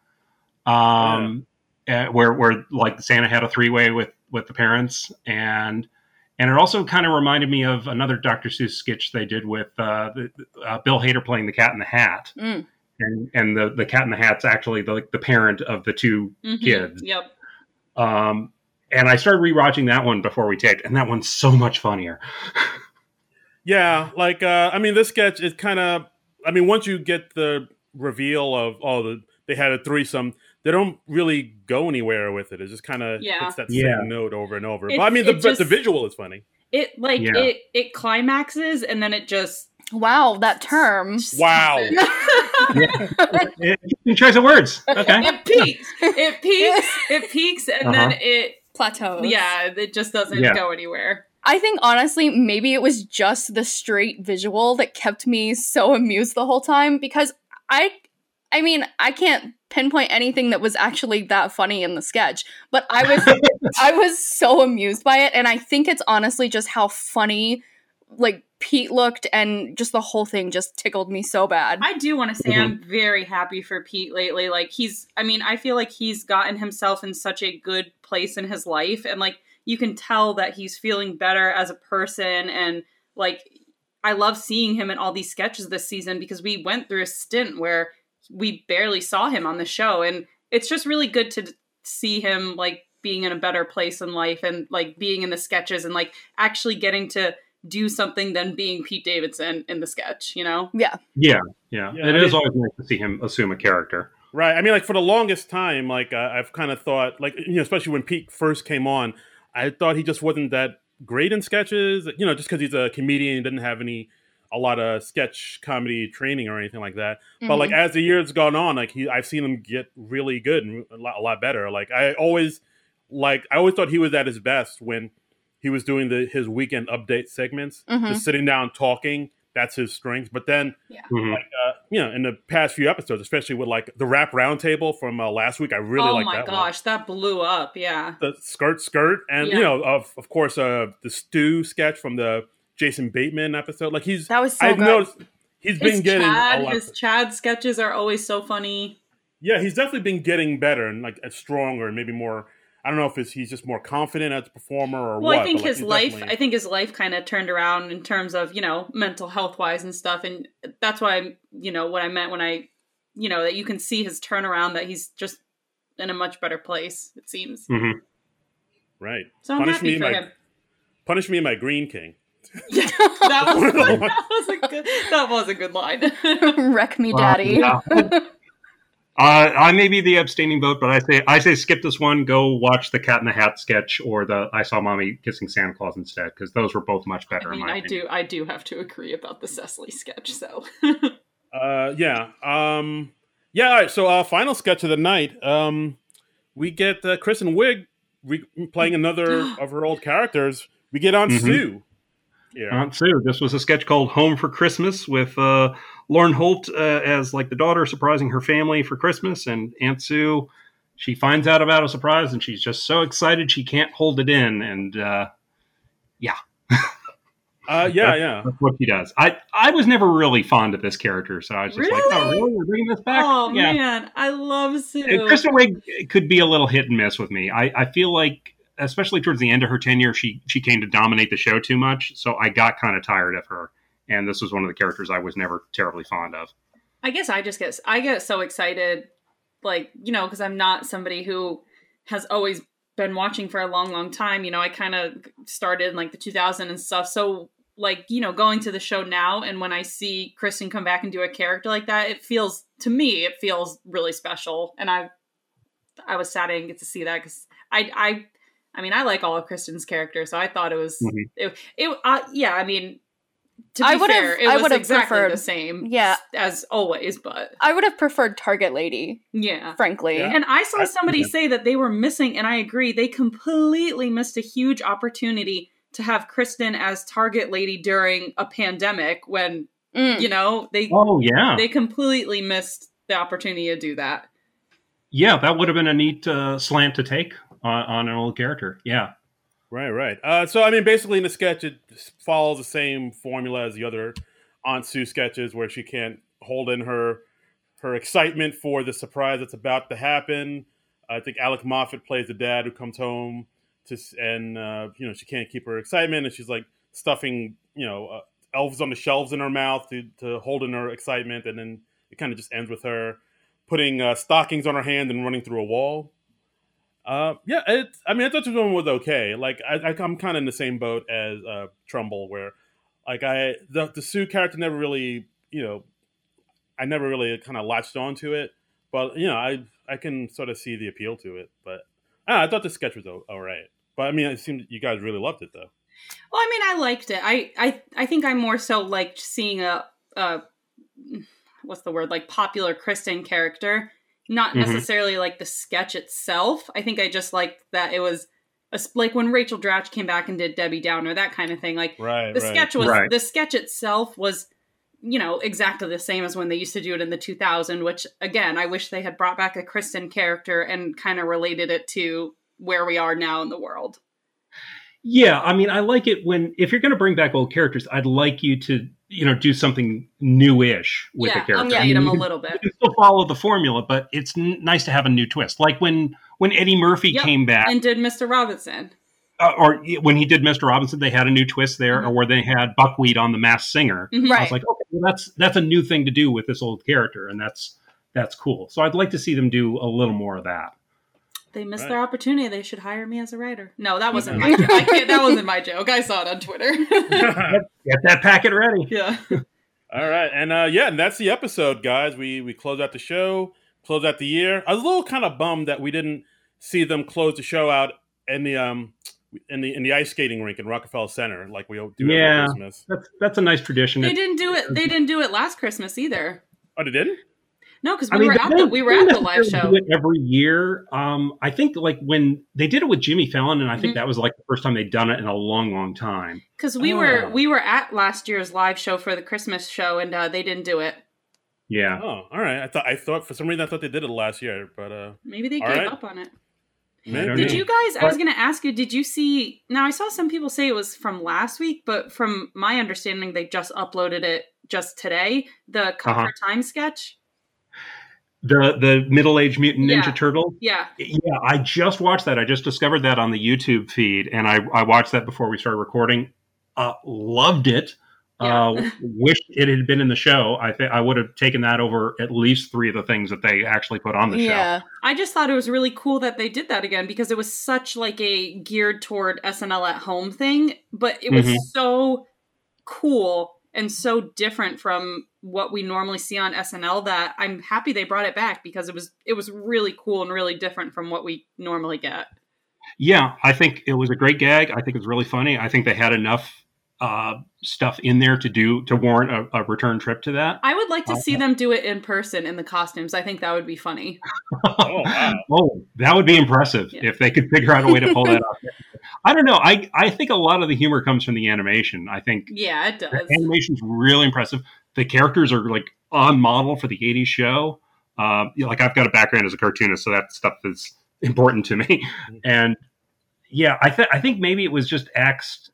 where like Santa had a three-way with the parents, and it also kind of reminded me of another Dr. Seuss sketch they did with Bill Hader playing the Cat in the Hat. Mm. And the Cat in the Hat's actually the parent of the two kids. Yep. And I started rewatching that one before we taped, and that one's so much funnier. Yeah, like this sketch is kind of. I mean, once you get the reveal of they had a threesome, they don't really go anywhere with it. It just kind of hits that same note over and over. But I mean, the visual is funny. It climaxes and then it just Wow, that term. Wow. Choice of words. Okay. It peaks, and then it Plateaus. Yeah, it just doesn't go anywhere. I think, honestly, maybe it was just the straight visual that kept me so amused the whole time, because I mean, I can't pinpoint anything that was actually that funny in the sketch, but I was so amused by it, and I think it's honestly just how funny, like, Pete looked, and just the whole thing just tickled me so bad. I do want to say I'm very happy for Pete lately. Like, I feel like he's gotten himself in such a good place in his life, and, like, you can tell that he's feeling better as a person, and, like, I love seeing him in all these sketches this season, because we went through a stint where we barely saw him on the show, and it's just really good to see him, like, being in a better place in life, and, like, being in the sketches, and, like, actually getting to do something than being Pete Davidson in the sketch, you know? Yeah. It is always nice to see him assume a character. Right. I mean, like, for the longest time, like, I've kind of thought, like, you know, especially when Pete first came on, I thought he just wasn't that great in sketches, you know, just because he's a comedian, didn't have a lot of sketch comedy training or anything like that. But, like, as the years gone on, like, I've seen him get really good and a lot better. Like, I always thought he was at his best when he was doing his weekend update segments, just sitting down talking. That's his strength. But then, like, you know, in the past few episodes, especially with, like, the rap roundtable from last week, I really liked that. Oh my gosh, that blew up! Yeah, the skirt, and you know, of course, the Stu sketch from the Jason Bateman episode. Like, that was so I've good. noticed he's been getting a lot. His Chad sketches are always so funny. Yeah, he's definitely been getting better and, like, stronger and maybe more. I don't know if he's just more confident as a performer or what. Well, I think his life kind of turned around in terms of, you know, mental health wise and stuff. And that's why, you know, what I meant when I, you know, that you can see his turnaround, that he's just in a much better place, it seems. Right. So I'm happy for him. Punish me, my Green King. Yeah, that was a good line. Wreck me, daddy. I may be the abstaining vote, but I say skip this one. Go watch the Cat in the Hat sketch or the I Saw Mommy Kissing Santa Claus instead, because those were both much better. I mean, in my opinion. I do have to agree about the Cecily sketch. So, yeah. All right. So, final sketch of the night. We get Kristen Wiig playing another of her old characters. We get Aunt Sue. Yeah. Aunt Sue. This was a sketch called Home for Christmas with Lauren Holt as, like, the daughter surprising her family for Christmas, and Aunt Sue, she finds out about a surprise and she's just so excited she can't hold it in, and that's what she does. I was never really fond of this character, so I was just like, oh really, we're bringing this back? Oh man, I love Sue. Kristen Wiig could be a little hit and miss with me. I feel like, especially towards the end of her tenure, she came to dominate the show too much, so I got kind of tired of her. And this was one of the characters I was never terribly fond of. I guess I get so excited, like, you know, because I'm not somebody who has always been watching for a long, long time. You know, I kind of started in, like, the 2000s and stuff. So, like, you know, going to the show now, and when I see Kristen come back and do a character like that, it feels really special. And I was sad I didn't get to see that, because I mean, I like all of Kristen's characters, so I thought it was, yeah, I mean, to be fair, it was exactly preferred the same as always, but I would have preferred Target Lady. Yeah. Frankly. Yeah. And I saw somebody say that they were missing, and I agree, they completely missed a huge opportunity to have Kristen as Target Lady during a pandemic when, you know, they completely missed the opportunity to do that. Yeah, that would have been a neat slant to take on an old character. Yeah. Right. So, I mean, basically in the sketch, it follows the same formula as the other Aunt Sue sketches, where she can't hold in her excitement for the surprise that's about to happen. I think Alec Moffat plays the dad who comes home and you know, she can't keep her excitement, and she's, like, stuffing, you know, elves on the shelves in her mouth to hold in her excitement, and then it kind of just ends with her putting stockings on her hand and running through a wall. I thought this one was okay. Like, I'm kind of in the same boat as Trumbull, where, like, the Sue character never really, you know, I never really kind of latched onto it. But, you know, I can sort of see the appeal to it. But I thought the sketch was all right. But, I mean, it seemed you guys really loved it, though. Well, I mean, I liked it. I think I more so liked seeing a what's the word, like popular Kristen character, not necessarily like the sketch itself. I think I just liked that it was like when Rachel Dratch came back and did Debbie Downer, that kind of thing. Like the sketch itself was, you know, exactly the same as when they used to do it in the 2000, which again, I wish they had brought back a Kristen character and kind of related it to where we are now in the world. Yeah, I mean, I like it if you're going to bring back old characters, I'd like you to, you know, do something new-ish with the character. Update them a little bit. You can still follow the formula, but it's nice to have a new twist. Like when Eddie Murphy came back and did Mr. Robinson, or when he did Mr. Robinson, they had a new twist there, or where they had Buckwheat on The Masked Singer. Right. I was like, okay, well, that's a new thing to do with this old character, and that's cool. So I'd like to see them do a little more of that. They missed their opportunity. They should hire me as a writer. No, that wasn't my joke. That wasn't my joke. I saw it on Twitter. Get that packet ready. Yeah. All right. And and that's the episode, guys. We close out the show, close out the year. I was a little kind of bummed that we didn't see them close the show out in the ice skating rink in Rockefeller Center like we do every Christmas. That's a nice tradition. They didn't do it. They didn't do it last Christmas either. Oh, they didn't? No, because we were at the live show. Do it every year. I think like when they did it with Jimmy Fallon, and I think that was like the first time they'd done it in a long, long time. Because we were at last year's live show for the Christmas show, and they didn't do it. Yeah. Oh, all right. I thought for some reason they did it last year, but maybe they gave up on it. Did you guys? I was going to ask you. Did you see? Now I saw some people say it was from last week, but from my understanding, they just uploaded it just today. The Comfort Time sketch. The middle-aged mutant ninja turtle. Yeah. I just watched that. I just discovered that on the YouTube feed, and I watched that before we started recording. Loved it. Wished it had been in the show. I think I would have taken that over at least 3 of the things that they actually put on the show. I just thought it was really cool that they did that again because it was such like a geared toward SNL at home thing, but it was so cool and so different from what we normally see on SNL that I'm happy they brought it back because it was really cool and really different from what we normally get. Yeah, I think it was a great gag. I think it was really funny. I think they had enough stuff in there to warrant a return trip to that. I would like to see them do it in person in the costumes. I think that would be funny. Oh, wow. Oh, that would be impressive if they could figure out a way to pull that off. I don't know. I think a lot of the humor comes from the animation. I think it does. The animation's really impressive. The characters are like on model for the 80s show. Like I've got a background as a cartoonist, so that stuff is important to me. And I think maybe it was just axed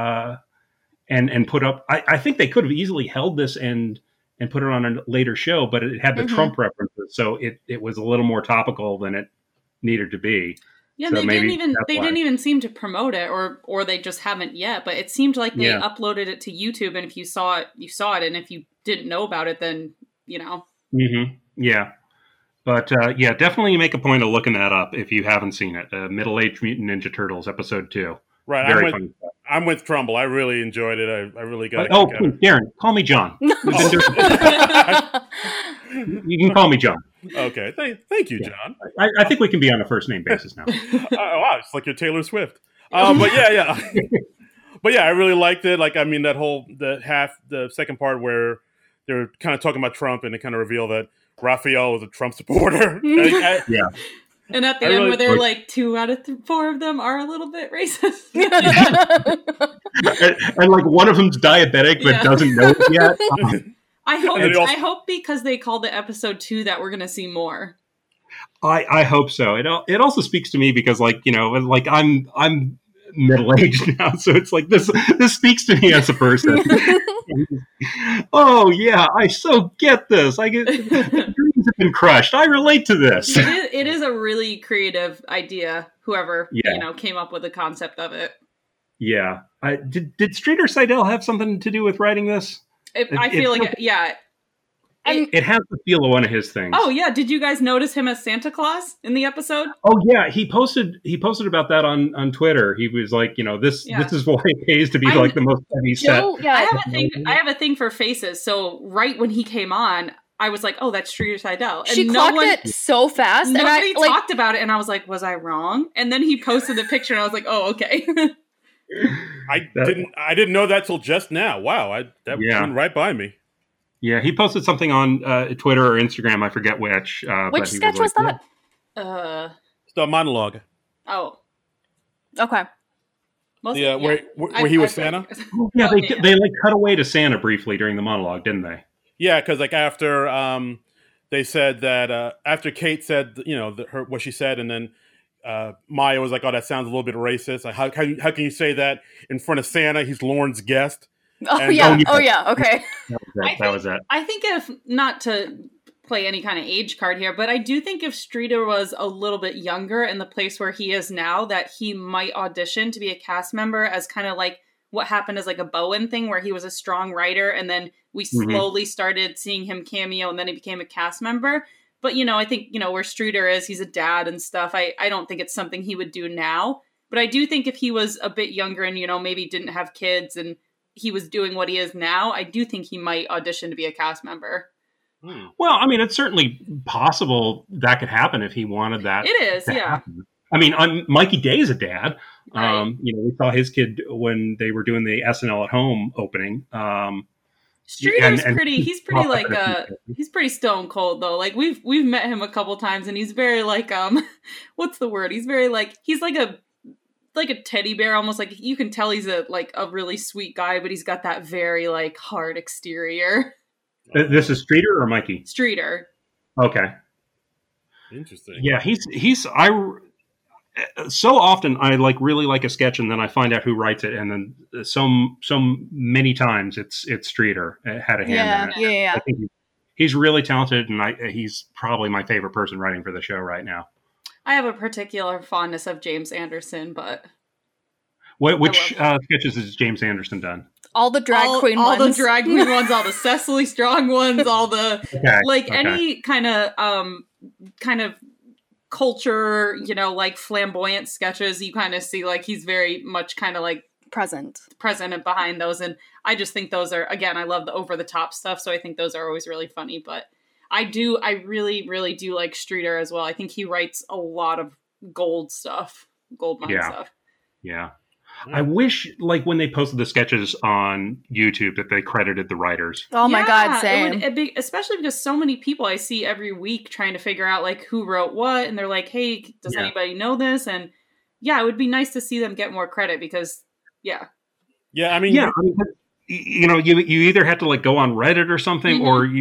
and put up. I think they could have easily held this and put it on a later show, but it had the Trump references, so it was a little more topical than it needed to be. Yeah, so they didn't even seem to promote it, or they just haven't yet. But it seemed like they uploaded it to YouTube, and if you saw it, you saw it, and if you didn't know about it, then you know. Mm-hmm. Yeah, but definitely make a point of looking that up if you haven't seen it. Middle-aged Mutant Ninja Turtles, episode 2. Right, very funny stuff. I'm with Trumble. I really enjoyed it. I really got. Darren, call me John. You can call me John. Okay, thank you, John. I think we can be on a first name basis now. Wow, it's like you're Taylor Swift. But yeah. But yeah, I really liked it. Like, I mean, the second part where they're kind of talking about Trump and they kind of reveal that Raphael was a Trump supporter. Yeah. And at the end, where they're like 2 out of 4 of them are a little bit racist. and like one of them's diabetic but doesn't know it yet. I hope because they called it episode 2 that we're going to see more. I hope so. It also speaks to me because like, you know, like I'm middle-aged now, so it's like this speaks to me as a person. Oh yeah, I so get this. I get dreams have been crushed. I relate to this. It is a really creative idea. Whoever came up with the concept of it. Yeah. Did Streeter Seidel have something to do with writing this? I feel like it has the feel of one of his things. Oh yeah, did you guys notice him as Santa Claus in the episode? Oh yeah, he posted about that on Twitter. He was like, you know, this is why it pays to be like the most heavy set. I have a thing for faces. So right when he came on, I was like, oh, that's Streeter Seidel. And she clocked it so fast. Nobody talked about it, and I was like, was I wrong? And then he posted the picture, and I was like, oh, okay. I didn't know that till just now. Wow, that went right by me. Yeah, he posted something on Twitter or Instagram. I forget which. Which sketch was that? It's a monologue. Oh, okay. Where he was Santa. Yeah, they like cut away to Santa briefly during the monologue, didn't they? Yeah, because like after they said that after Kate said what she said, and then Maya was like, "Oh, that sounds a little bit racist. Like, how can you say that in front of Santa? He's Lorne's guest." Oh yeah. Okay. That was it. I think if not to play any kind of age card here, but I do think if Streeter was a little bit younger in the place where he is now, that he might audition to be a cast member as kind of like what happened as like a Bowen thing where he was a strong writer and then we slowly started seeing him cameo and then he became a cast member. But, I think, where Streeter is, he's a dad and stuff. I don't think it's something he would do now. But I do think if he was a bit younger and, maybe didn't have kids and he was doing what he is now, I do think he might audition to be a cast member. Well, I mean, it's certainly possible that could happen if he wanted that. It is, yeah. Happen. I mean, Mikey Day's a dad. Right. We saw his kid when they were doing the SNL at Home opening. Streeter's pretty. He's pretty like he's pretty stone cold though. Like we've met him a couple times, and he's very like what's the word? He's very like he's like a teddy bear, almost like you can tell he's a really sweet guy, but he's got that very like hard exterior. This is Streeter or Mikey? Streeter. Okay. Interesting. Yeah, he's so often I really like a sketch and then I find out who writes it and then so many times it's Streeter had a hand in it. Yeah. I think he's really talented and he's probably my favorite person writing for the show right now. I have a particular fondness of James Anderson, but which sketches has James Anderson done? All the drag queen ones. All the drag queen ones, all the Cecily Strong ones, all the any kind of culture, like flamboyant sketches, you kind of see like he's very much kind of like present and behind those. And I just think those are, again, I love the over the top stuff. So I think those are always really funny, but I really, really do like Streeter as well. I think he writes a lot of gold mine stuff. Yeah. I wish, when they posted the sketches on YouTube, that they credited the writers. Oh my God, same. Especially because so many people I see every week trying to figure out, who wrote what, and they're like, hey, does anybody know this? And, it would be nice to see them get more credit because, Yeah, I mean... you either have to, go on Reddit or something,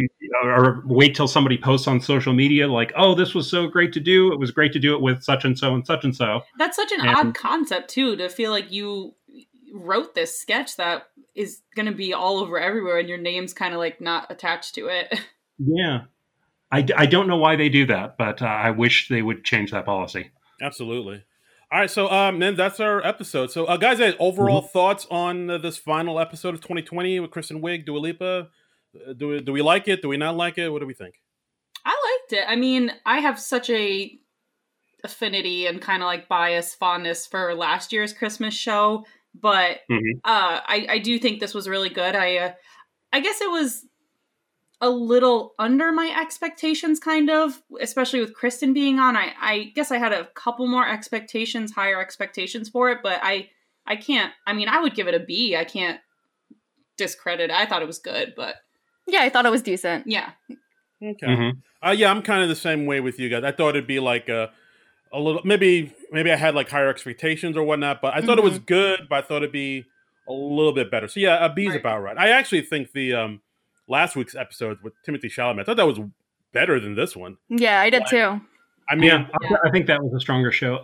or wait till somebody posts on social media, oh, this was so great to do. It was great to do it with such and so and such and so. That's such an odd concept, too, to feel like you wrote this sketch that is going to be all over everywhere and your name's kind of, not attached to it. Yeah. I don't know why they do that, but I wish they would change that policy. Absolutely. All right, so then that's our episode. So, guys, overall thoughts on this final episode of 2020 with Kristen Wiig, Dua Lipa? Do we like it? Do we not like it? What do we think? I liked it. I mean, I have such a affinity and kind of fondness for last year's Christmas show, but I do think this was really good. I guess it was a little under my expectations, kind of, especially with Kristen being on. I guess I had a couple more higher expectations for it, but I can't, I would give it a B. I can't discredit it. I thought it was good, but... Yeah, I thought it was decent. Yeah. Okay. I'm kind of the same way with you guys. I thought it'd be a little, maybe I had higher expectations or whatnot, but I thought it was good, but I thought it'd be a little bit better. So yeah, a B's about right. I actually think the, last week's episode with Timothy Chalamet, I thought that was better than this one. Yeah, I did too. I mean, I think that was a stronger show.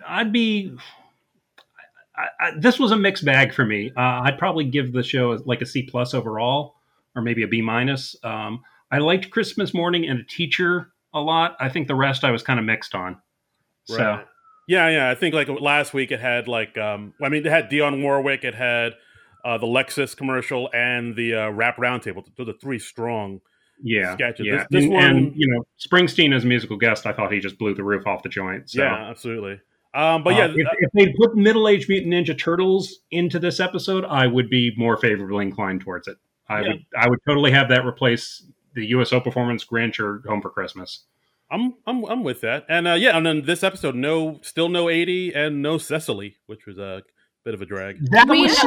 This was a mixed bag for me. I'd probably give the show a C+ overall, or maybe a B-. I liked Christmas Morning and A Teacher a lot. I think the rest I was kind of mixed on. Right. So yeah. I think last week it had it had Dionne Warwick, it had the Lexus commercial and the Rap Roundtable. Those are three strong sketches. Yeah. This one, and Springsteen as a musical guest, I thought he just blew the roof off the joint. So. Yeah, absolutely. But if they put Middle-Aged Mutant Ninja Turtles into this episode, I would be more favorably inclined towards it. I would totally have that replace the USO performance, Grinch, or Home for Christmas. I'm with that, and and then this episode, still no 80 and no Cecily, which was Bit of a drag. That We- was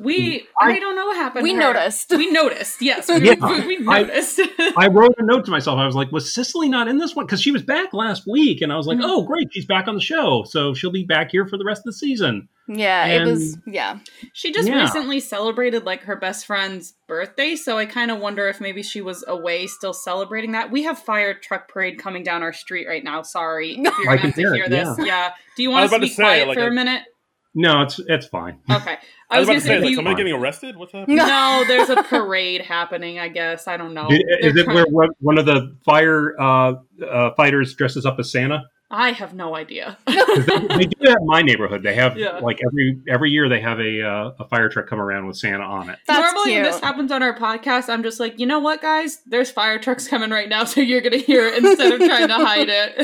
I don't know what happened. We to her. noticed. We noticed. Yes, we noticed. I wrote a note to myself. I was like, was Cicely not in this one? Because she was back last week, and I was like, oh, great, she's back on the show. So she'll be back here for the rest of the season. Yeah, And- it was. Yeah, She just Yeah. recently celebrated like her best friend's birthday, so I kind of wonder if maybe she was away still celebrating that. We have fire truck parade coming down our street right now. Sorry if you're I gonna can have to hear hear it, this. Yeah. Do you I want was us to about be to say, quiet like, for I- a minute? No, it's fine. Okay. I was about to gonna say, if like, you- somebody getting arrested? What's happening? No, there's a parade happening. I guess I don't know. Is They're it trying- where one of the fire fighters dresses up as Santa? I have no idea. 'Cause they do that in my neighborhood. They have Yeah. like every year they have a fire truck come around with Santa on it. that's Normally, when cute. this happens on our podcast, I'm just like, you know what, guys? There's fire trucks coming right now, so you're gonna hear it instead of trying to hide it.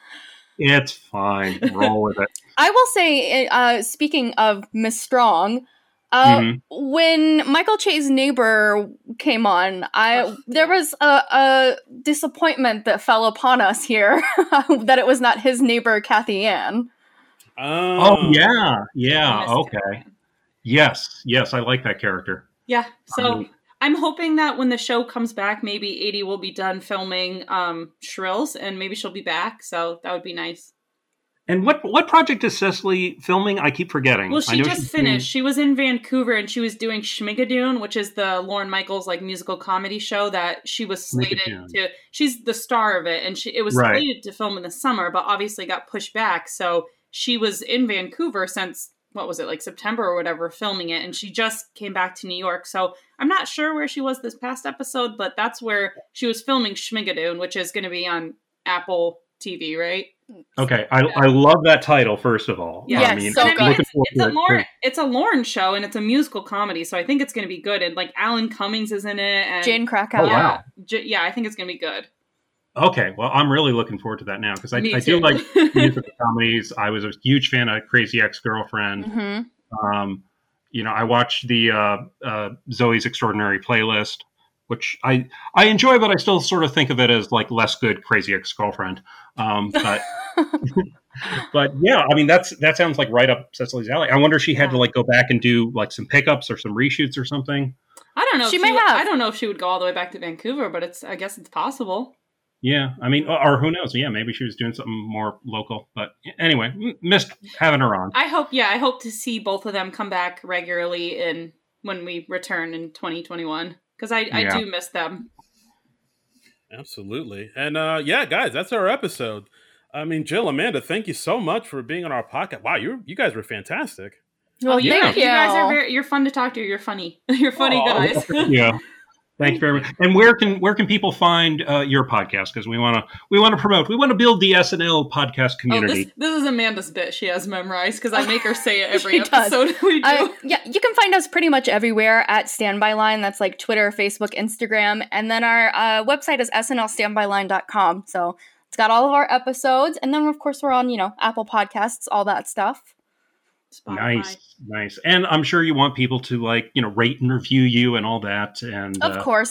It's fine. Roll with it. I will say, speaking of Miss Strong, Mhm. when Michael Che's neighbor came on, there was a disappointment that fell upon us here that it was not his neighbor, Kathy Ann. Oh yeah, yeah. I missed Okay. Catherine. Yes, I like that character. Yeah, so I'm hoping that when the show comes back, maybe 80 will be done filming Shrills, and maybe she'll be back, so that would be nice. And what project is Cicely filming? I keep forgetting. Well, I she know just she's finished. She was in Vancouver, and she was doing Schmigadoon, which is the Lorne Michaels like musical comedy show that she was slated Schmigadoon. to. She's the star of it, and it was Right. slated to film in the summer, but obviously got pushed back. So she was in Vancouver since what was it, like September or whatever, filming it, and she just came back to New York. So I'm not sure where she was this past episode, but that's where she was filming Schmigadoon, which is going to be on Apple TV, right? Okay, I love that title. First of all, Yeah. Yes, I mean, so I'm good. looking forward It's to a it, Lorne. too. It's a Lorne show, and it's a musical comedy, so I think it's going to be good. And like Alan Cummings is in it, and Jane Krakow. Oh, wow. yeah, I think it's going to be good. Okay, well, I'm really looking forward to that now because I Me do too. like musical comedies. I was a huge fan of Crazy Ex-Girlfriend. hmm I watched the Zoe's Extraordinary Playlist, which I enjoy, but I still sort of think of it as like less good Crazy Ex-Girlfriend. But but yeah, I mean that sounds like right up Cicely's alley. I wonder if she had to like go back and do like some pickups or some reshoots or something. I don't know. She if may have. I don't know if she would go all the way back to Vancouver, but I guess it's possible. Yeah, I mean, or who knows? Yeah, maybe she was doing something more local. But anyway, missed having her on. I hope to see both of them come back regularly when we return in 2021 because I Yeah. do miss them. Absolutely. And yeah, guys, that's our episode. I mean, Jill, Amanda, thank you so much for being on our podcast. Wow, you guys were fantastic. Well, yeah. thank you. You guys are you're fun to talk to. You're funny. You're funny Aw. guys. Yeah. Thanks very much. And where can people find your podcast? Because we want to promote. We want to build the SNL podcast Oh, community. this is Amanda's bit. She has memorized because I make her say it every She does. episode we do. Yeah, you can find us pretty much everywhere at Standby Line. That's like Twitter, Facebook, Instagram. And then our website is snlstandbyline.com. So it's got all of our episodes. And then, of course, we're on, Apple Podcasts, all that stuff. Spotify. Nice. And I'm sure you want people to rate and review you and all that. And Of course.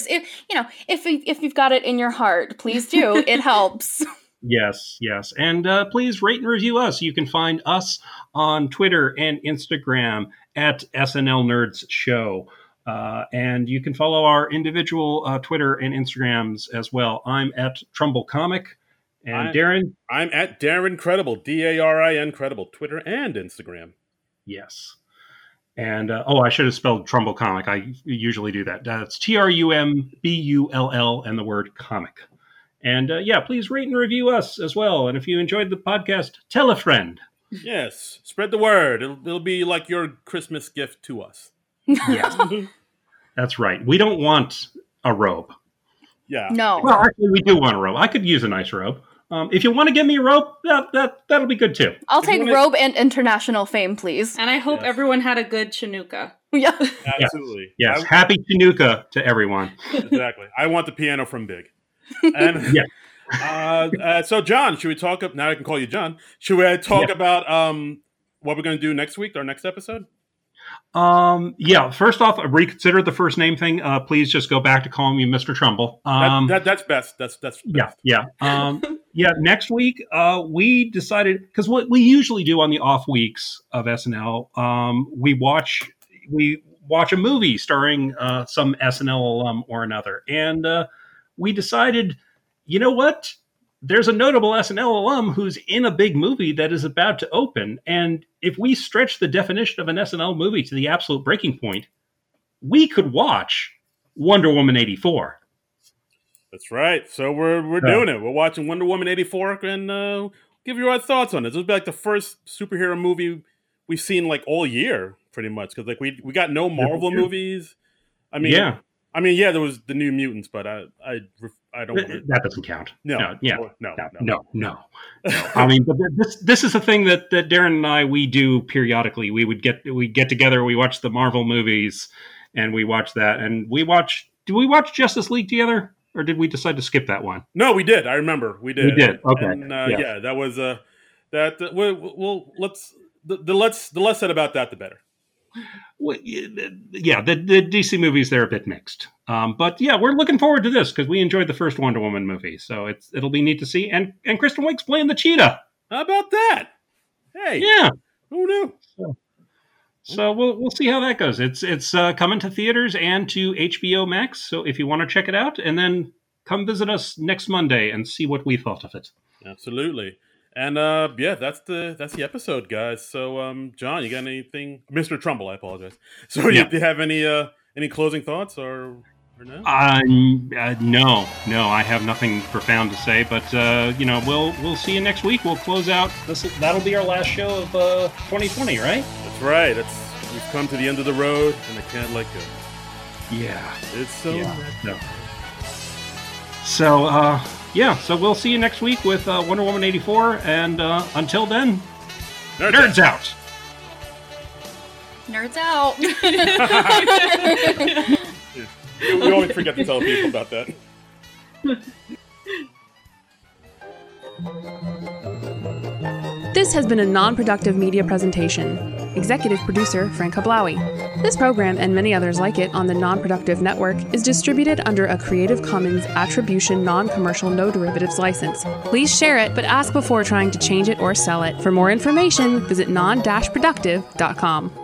If you've got it in your heart, please do. It helps. Yes. And please rate and review us. You can find us on Twitter and Instagram at SNL Nerds Show. And you can follow our individual Twitter and Instagrams as well. I'm at Trumbull Comic. And Darren? I'm at Darren Credible, DARIN Credible, Twitter and Instagram. Yes. And, I should have spelled Trumbull Comic. I usually do that. That's TRUMBULL and the word comic. And, please rate and review us as well. And if you enjoyed the podcast, tell a friend. Yes, spread the word. It'll be like your Christmas gift to us. Yes, that's right. We don't want a robe. Yeah. No. Well, actually, we do want a robe. I could use a nice robe. If you want to get me a robe, that'll be good too. I'll take you wanna- robe and international fame, please. And I hope Yes. everyone had a good Chinooka. Yeah. Absolutely. Yes, happy Chinooka to everyone. Exactly. I want the piano from Big. And Yeah. So, John, should we talk? Now I can call you John. Should we talk about what we're going to do next week, our next episode? First off, reconsider the first name thing. Please just go back to calling me Mr. Trumbull. That's best. That's best. Yeah. Yeah, next week we decided, because what we usually do on the off weeks of SNL, we watch a movie starring some SNL alum or another, and we decided, you know what? There's a notable SNL alum who's in a big movie that is about to open, and if we stretch the definition of an SNL movie to the absolute breaking point, we could watch Wonder Woman 84. That's right. So we're doing it. We're watching Wonder Woman 84 and give you our thoughts on it. This will be like the first superhero movie we've seen like all year, pretty much, because like we got no Marvel movies. I mean, there was the New Mutants, but I don't. That doesn't count. No. I mean, but this is a thing that Darren and I we do periodically. We get together. We watch the Marvel movies, and we watch that. And did we watch Justice League together? Or did we decide to skip that one? No, we did. I remember we did. We did. Okay. And, that was that. The less said about that, the better. Well, yeah, the DC movies, they're a bit mixed. But yeah, we're looking forward to this because we enjoyed the first Wonder Woman movie, so it'll be neat to see. And Kristen Wiig's playing the cheetah. How about that? Hey, yeah, who knew? So we'll see how that goes. It's coming to theaters and to HBO Max. So if you want to check it out, and then come visit us next Monday and see what we thought of it. Absolutely. And that's the episode, guys. So John, you got anything? Mr. Trumbull, I apologize. So do you have any closing thoughts or no? No, I have nothing profound to say. But we'll see you next week. We'll close out. That'll be our last show of 2020, right? That's right. We've come to the end of the road, and I can't let go. Yeah, it's so. No. So so we'll see you next week with Wonder Woman 84, and until then, nerds out. Nerds out. We always forget to tell people about that. This has been a non-productive media presentation. Executive producer Frank Hablawi. This program and many others like it on the Non-Productive Network is distributed under a Creative Commons Attribution Non-Commercial No Derivatives license. Please share it, but ask before trying to change it or sell it. For more information, visit non-productive.com.